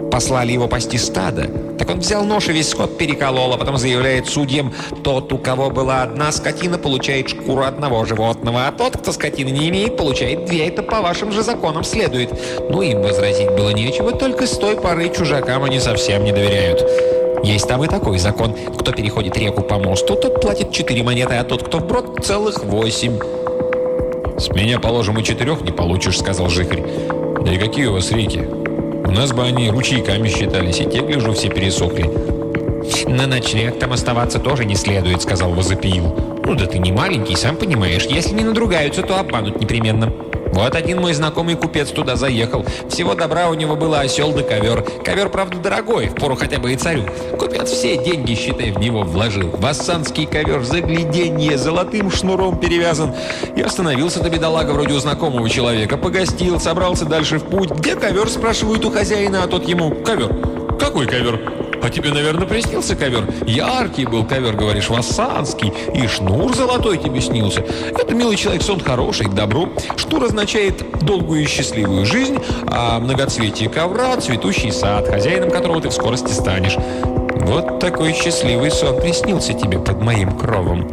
послали его пасти стадо. Так он взял нож и весь скот переколол, а потом заявляет судьям: тот, у кого была одна скотина, получает шкуру одного животного, а тот, кто скотины не имеет, получает две. Это по вашим же законам следует. Ну, им возразить было нечего, только с той поры чужакам они совсем не доверяют. Есть там и такой закон: кто переходит реку по мосту, тот платит четыре монеты, а тот, кто вброд, целых восемь. «С меня, положим, и четырех не получишь», — сказал Жихарь. «Да и какие у вас реки? У нас бы они ручейками считались, и те, гляжу, все пересохли». «На ночлег там оставаться тоже не следует», — сказал Возопиил. «Ну да ты не маленький, сам понимаешь. Если не надругаются, то обманут непременно. Вот один мой знакомый купец туда заехал. Всего добра у него было осел да ковер. Ковер, правда, дорогой, впору хотя бы и царю. Купец все деньги, считай, в него вложил. Вассанский ковер, загляденье, золотым шнуром перевязан. И остановился-то бедолага вроде у знакомого человека. Погостил, собрался дальше в путь. Где ковер, спрашивают у хозяина, а тот ему: ковер. Какой ковер? А тебе, наверное, приснился ковер? Яркий был ковер, говоришь, вассанский. И шнур золотой тебе снился. Это, милый человек, сон хороший, к добру. Шнур означает долгую и счастливую жизнь, а многоцветие ковра — цветущий сад, хозяином которого ты в скорости станешь. Вот такой счастливый сон приснился тебе под моим кровом».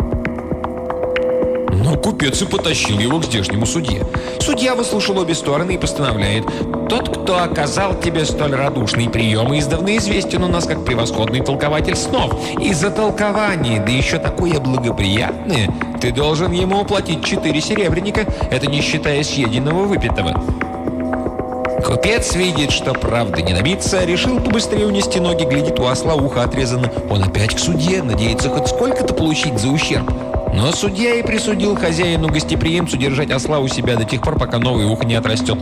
Но купец и потащил его к здешнему судье. Судья выслушал обе стороны и постановляет: тот, кто оказал тебе столь радушный прием, издавна известен у нас как превосходный толкователь снов. И за толкование, да еще такое благоприятное, ты должен ему уплатить четыре серебряника, это не считая съеденного выпитого. Купец видит, что правды не добиться, решил побыстрее унести ноги, глядит, у осла ухо отрезано. Он опять к судье, надеется хоть сколько-то получить за ущерб. Но судья и присудил хозяину-гостеприимцу держать осла у себя до тех пор, пока новое ухо не отрастет.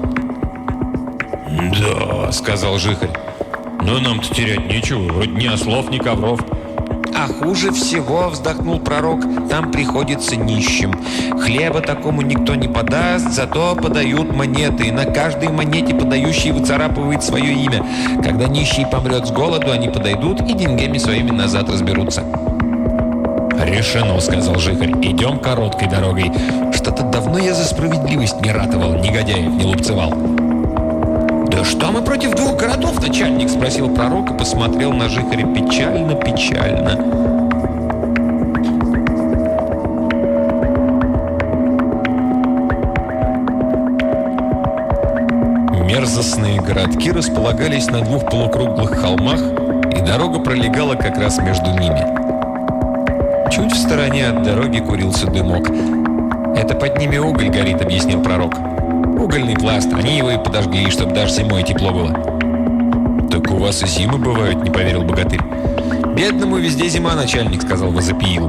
«Да», — сказал Жихарь, — «но нам-то терять нечего, вроде ни ослов, ни ковров». «А хуже всего, — вздохнул пророк, — там приходится нищим. Хлеба такому никто не подаст, зато подают монеты, и на каждой монете подающий выцарапывает свое имя. Когда нищий помрет с голоду, они подойдут и деньгами своими назад разберутся». «Решено», — сказал Жихарь, — «идем короткой дорогой. Что-то давно я за справедливость не ратовал, негодяев не лупцевал». «Да что мы против двух городов, начальник?» — спросил пророк и посмотрел на Жихаря печально-печально. Мерзостные городки располагались на двух полукруглых холмах, и дорога пролегала как раз между ними. Чуть в стороне от дороги курился дымок. «Это под ними уголь горит», — объяснил пророк. «Угольный пласт, они его и подожгли, чтобы даже зимой тепло было». «Так у вас и зимы бывают», — не поверил богатырь. «Бедному везде зима, начальник», — сказал Возопиил.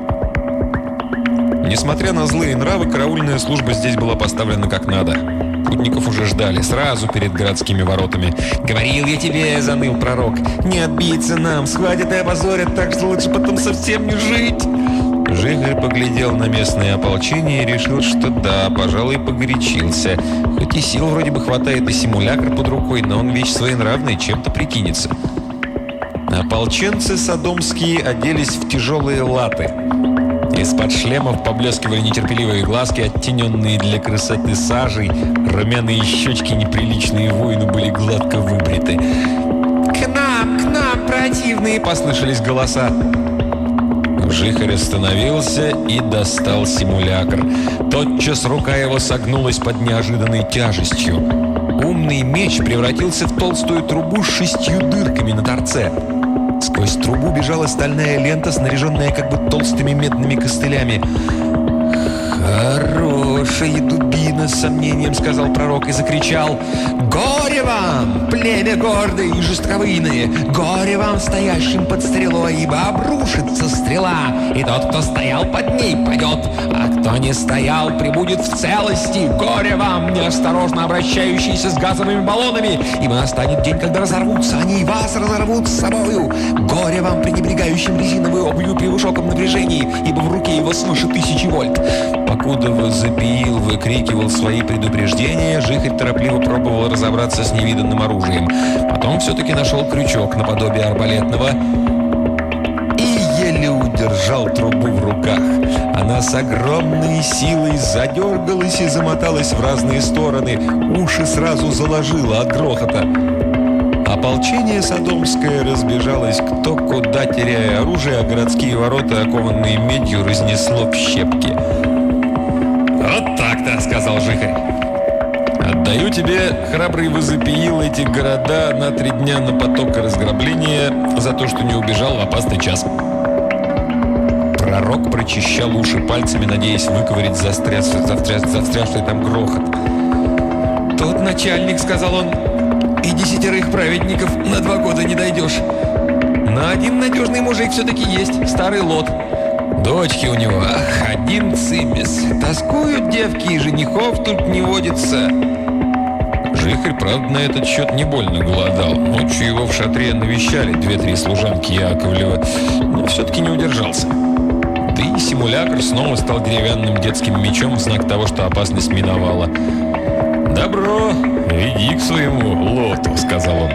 Несмотря на злые нравы, караульная служба здесь была поставлена как надо. Путников уже ждали, сразу перед городскими воротами. «Говорил я тебе, — заныл пророк, — не отбиться нам, схватят и опозорят, так что лучше потом совсем не жить». Жихарь поглядел на местное ополчение и решил, что да, пожалуй, погорячился. Хоть и сил вроде бы хватает, и симулякр под рукой, но он вещь своенравная, чем-то прикинется. Ополченцы содомские оделись в тяжелые латы. Из-под шлемов поблескивали нетерпеливые глазки, оттененные для красоты сажей. Румяные щечки неприличные воины были гладко выбриты. «К нам, к нам, противные!» — послышались голоса. Жихарь остановился и достал симулякр. Тотчас рука его согнулась под неожиданной тяжестью. Умный меч превратился в толстую трубу с шестью дырками на торце. Сквозь трубу бежала стальная лента, снаряженная как бы толстыми медными костылями. «Хорошая дубина!» — с сомнением сказал пророк и закричал: «Горе вам, племя гордое и жестковыйное! Горе вам, стоящим под стрелой, ибо обрушится стрела, и тот, кто стоял под ней, падет, а кто не стоял, прибудет в целости! Горе вам, неосторожно обращающиеся с газовыми баллонами, ибо настанет день, когда разорвутся они и вас разорвут с собою! Горе вам, пренебрегающим резиновой обувью при высоком напряжении, ибо в руке его свыше тысячи вольт!» Покуда Возопиил выкрикивал свои предупреждения, Жихарь торопливо пробовал разобраться с невиданным оружием. Потом все-таки нашел крючок наподобие арбалетного и еле удержал трубу в руках. Она с огромной силой задергалась и замоталась в разные стороны. Уши сразу заложило от грохота. Ополчение содомское разбежалось кто куда, теряя оружие, а городские ворота, окованные медью, разнесло в щепки. «Вот так-то», — сказал Жихарь. «Отдаю тебе, храбрый Возопиил, эти города на три дня на поток и разграбление за то, что не убежал в опасный час». Пророк прочищал уши пальцами, надеясь выковырять застрявший, застрявший, застрявший там грохот. «Тот начальник», — сказал он, — «и десятерых праведников на два года не дойдешь. Но один надежный мужик все-таки есть, старый Лот. Дочки у него, ах, один цимес. Тоскуют девки, и женихов тут не водится». Жихарь, правда, на этот счет не больно голодал. Ночью его в шатре навещали две-три служанки Яковлева, но все-таки не удержался. Да и симулятор снова стал деревянным детским мечом в знак того, что опасность миновала. «Добро, иди к своему Лоту», — сказал он.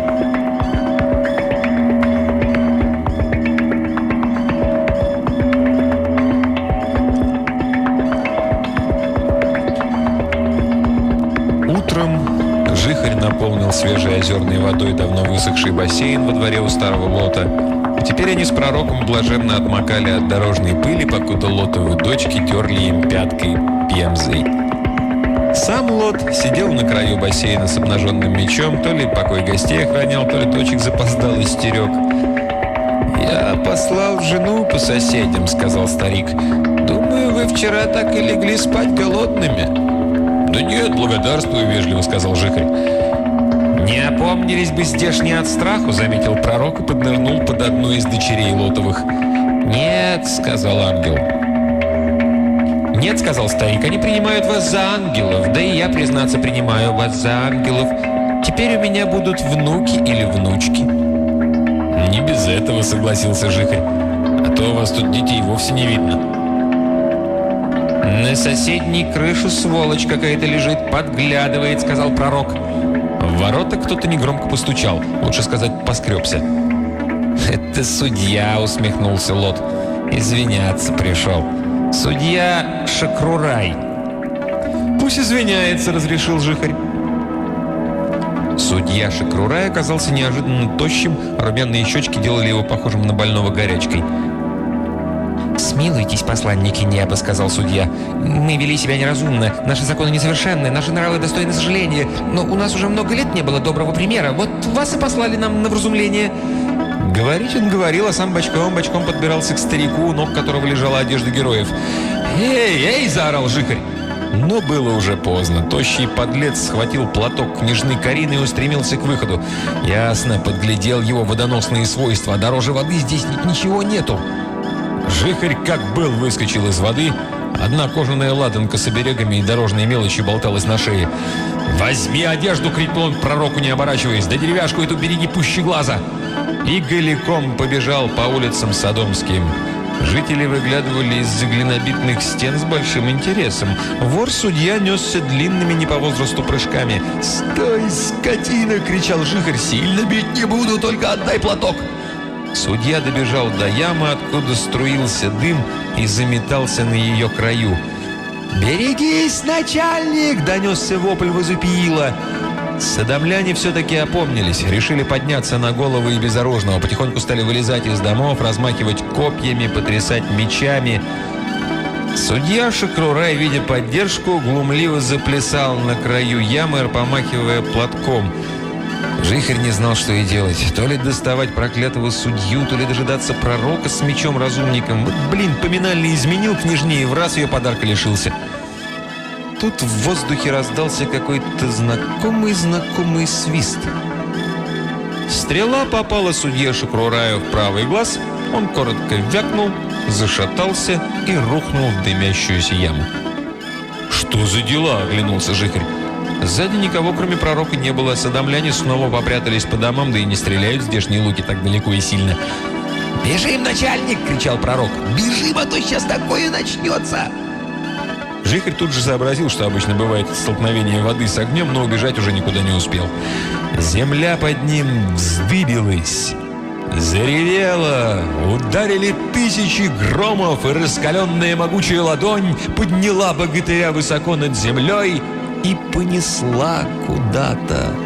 Утром Жихарь наполнил свежей озерной водой давно высохший бассейн во дворе у старого Лота. Теперь они с пророком блаженно отмокали от дорожной пыли, покуда Лотовы дочки терли им пяткой пемзой. Сам Лот сидел на краю бассейна с обнаженным мечом, то ли покой гостей охранял, то ли дочек запоздал и стерег. «Я послал жену по соседям», — сказал старик. «Думаю, вы вчера так и легли спать голодными». «Да нет, благодарствую», — вежливо сказал Жихарь. «Не опомнились бы здешние от страху», — заметил пророк и поднырнул под одну из дочерей Лотовых. «Нет», — сказал ангел. «Нет», — сказал старик, — «они принимают вас за ангелов, да и я, признаться, принимаю вас за ангелов. Теперь у меня будут внуки или внучки». «Не без этого», — согласился Жихарь, — «а то у вас тут детей вовсе не видно». «На соседней крыше сволочь какая-то лежит, подглядывает», — сказал пророк. В ворота кто-то негромко постучал, лучше сказать, поскребся. «Это судья», — усмехнулся Лот. «Извиняться пришел. Судья Шакрурай». «Пусть извиняется», — разрешил Жихарь. Судья Шакрурай оказался неожиданно тощим, румяные щечки делали его похожим на больного горячкой. «Смилуйтесь, посланники неба», — сказал судья. «Мы вели себя неразумно, наши законы несовершенны, наши нравы достойны сожаления, но у нас уже много лет не было доброго примера, вот вас и послали нам на вразумление». Говорить он говорил, а сам бочком-бочком подбирался к старику, у ног которого лежала одежда героев. «Эй, эй!» – заорал Жихарь. Но было уже поздно. Тощий подлец схватил платок княжны Карины и устремился к выходу. Ясно, подглядел его водоносные свойства, а дороже воды здесь ничего нету. Жихарь, как был, выскочил из воды. Одна кожаная ладанка с оберегами и дорожной мелочью болталась на шее. «Возьми одежду!» – крикнул он пророку, не оборачиваясь. «Да деревяшку эту береги пуще глаза!» И голиком побежал по улицам Содомским. Жители выглядывали из-за глинобитных стен с большим интересом. Вор-судья несся длинными не по возрасту прыжками. «Стой, скотина!» – кричал Жихарь. «Сильно бить не буду, только отдай платок!» Судья добежал до ямы, откуда струился дым, и заметался на ее краю. «Берегись, начальник!» – донесся вопль Возопиила. Содомляне все-таки опомнились, решили подняться на головы и безоружного, потихоньку стали вылезать из домов, размахивать копьями, потрясать мечами. Судья Шакрурай, видя поддержку, глумливо заплясал на краю ямы, помахивая платком. Жихарь не знал, что и делать. То ли доставать проклятого судью, то ли дожидаться пророка с мечом-разумником. Вот, блин, поминальный изменил княжне и в раз ее подарка лишился. Тут в воздухе раздался какой-то знакомый-знакомый свист. Стрела попала судье Шакрураю в правый глаз. Он коротко вякнул, зашатался и рухнул в дымящуюся яму. «Что за дела?» – оглянулся Жихарь. Сзади никого, кроме пророка, не было. Содомляне снова попрятались по домам, да и не стреляют здешние луки так далеко и сильно. «Бежим, начальник!» – кричал пророк. «Бежим, а то сейчас такое начнется!» Жихарь тут же сообразил, что обычно бывает столкновение воды с огнем, но убежать уже никуда не успел. Земля под ним вздыбилась, заревела, ударили тысячи громов, и раскаленная могучая ладонь подняла богатыря высоко над землей и понесла куда-то.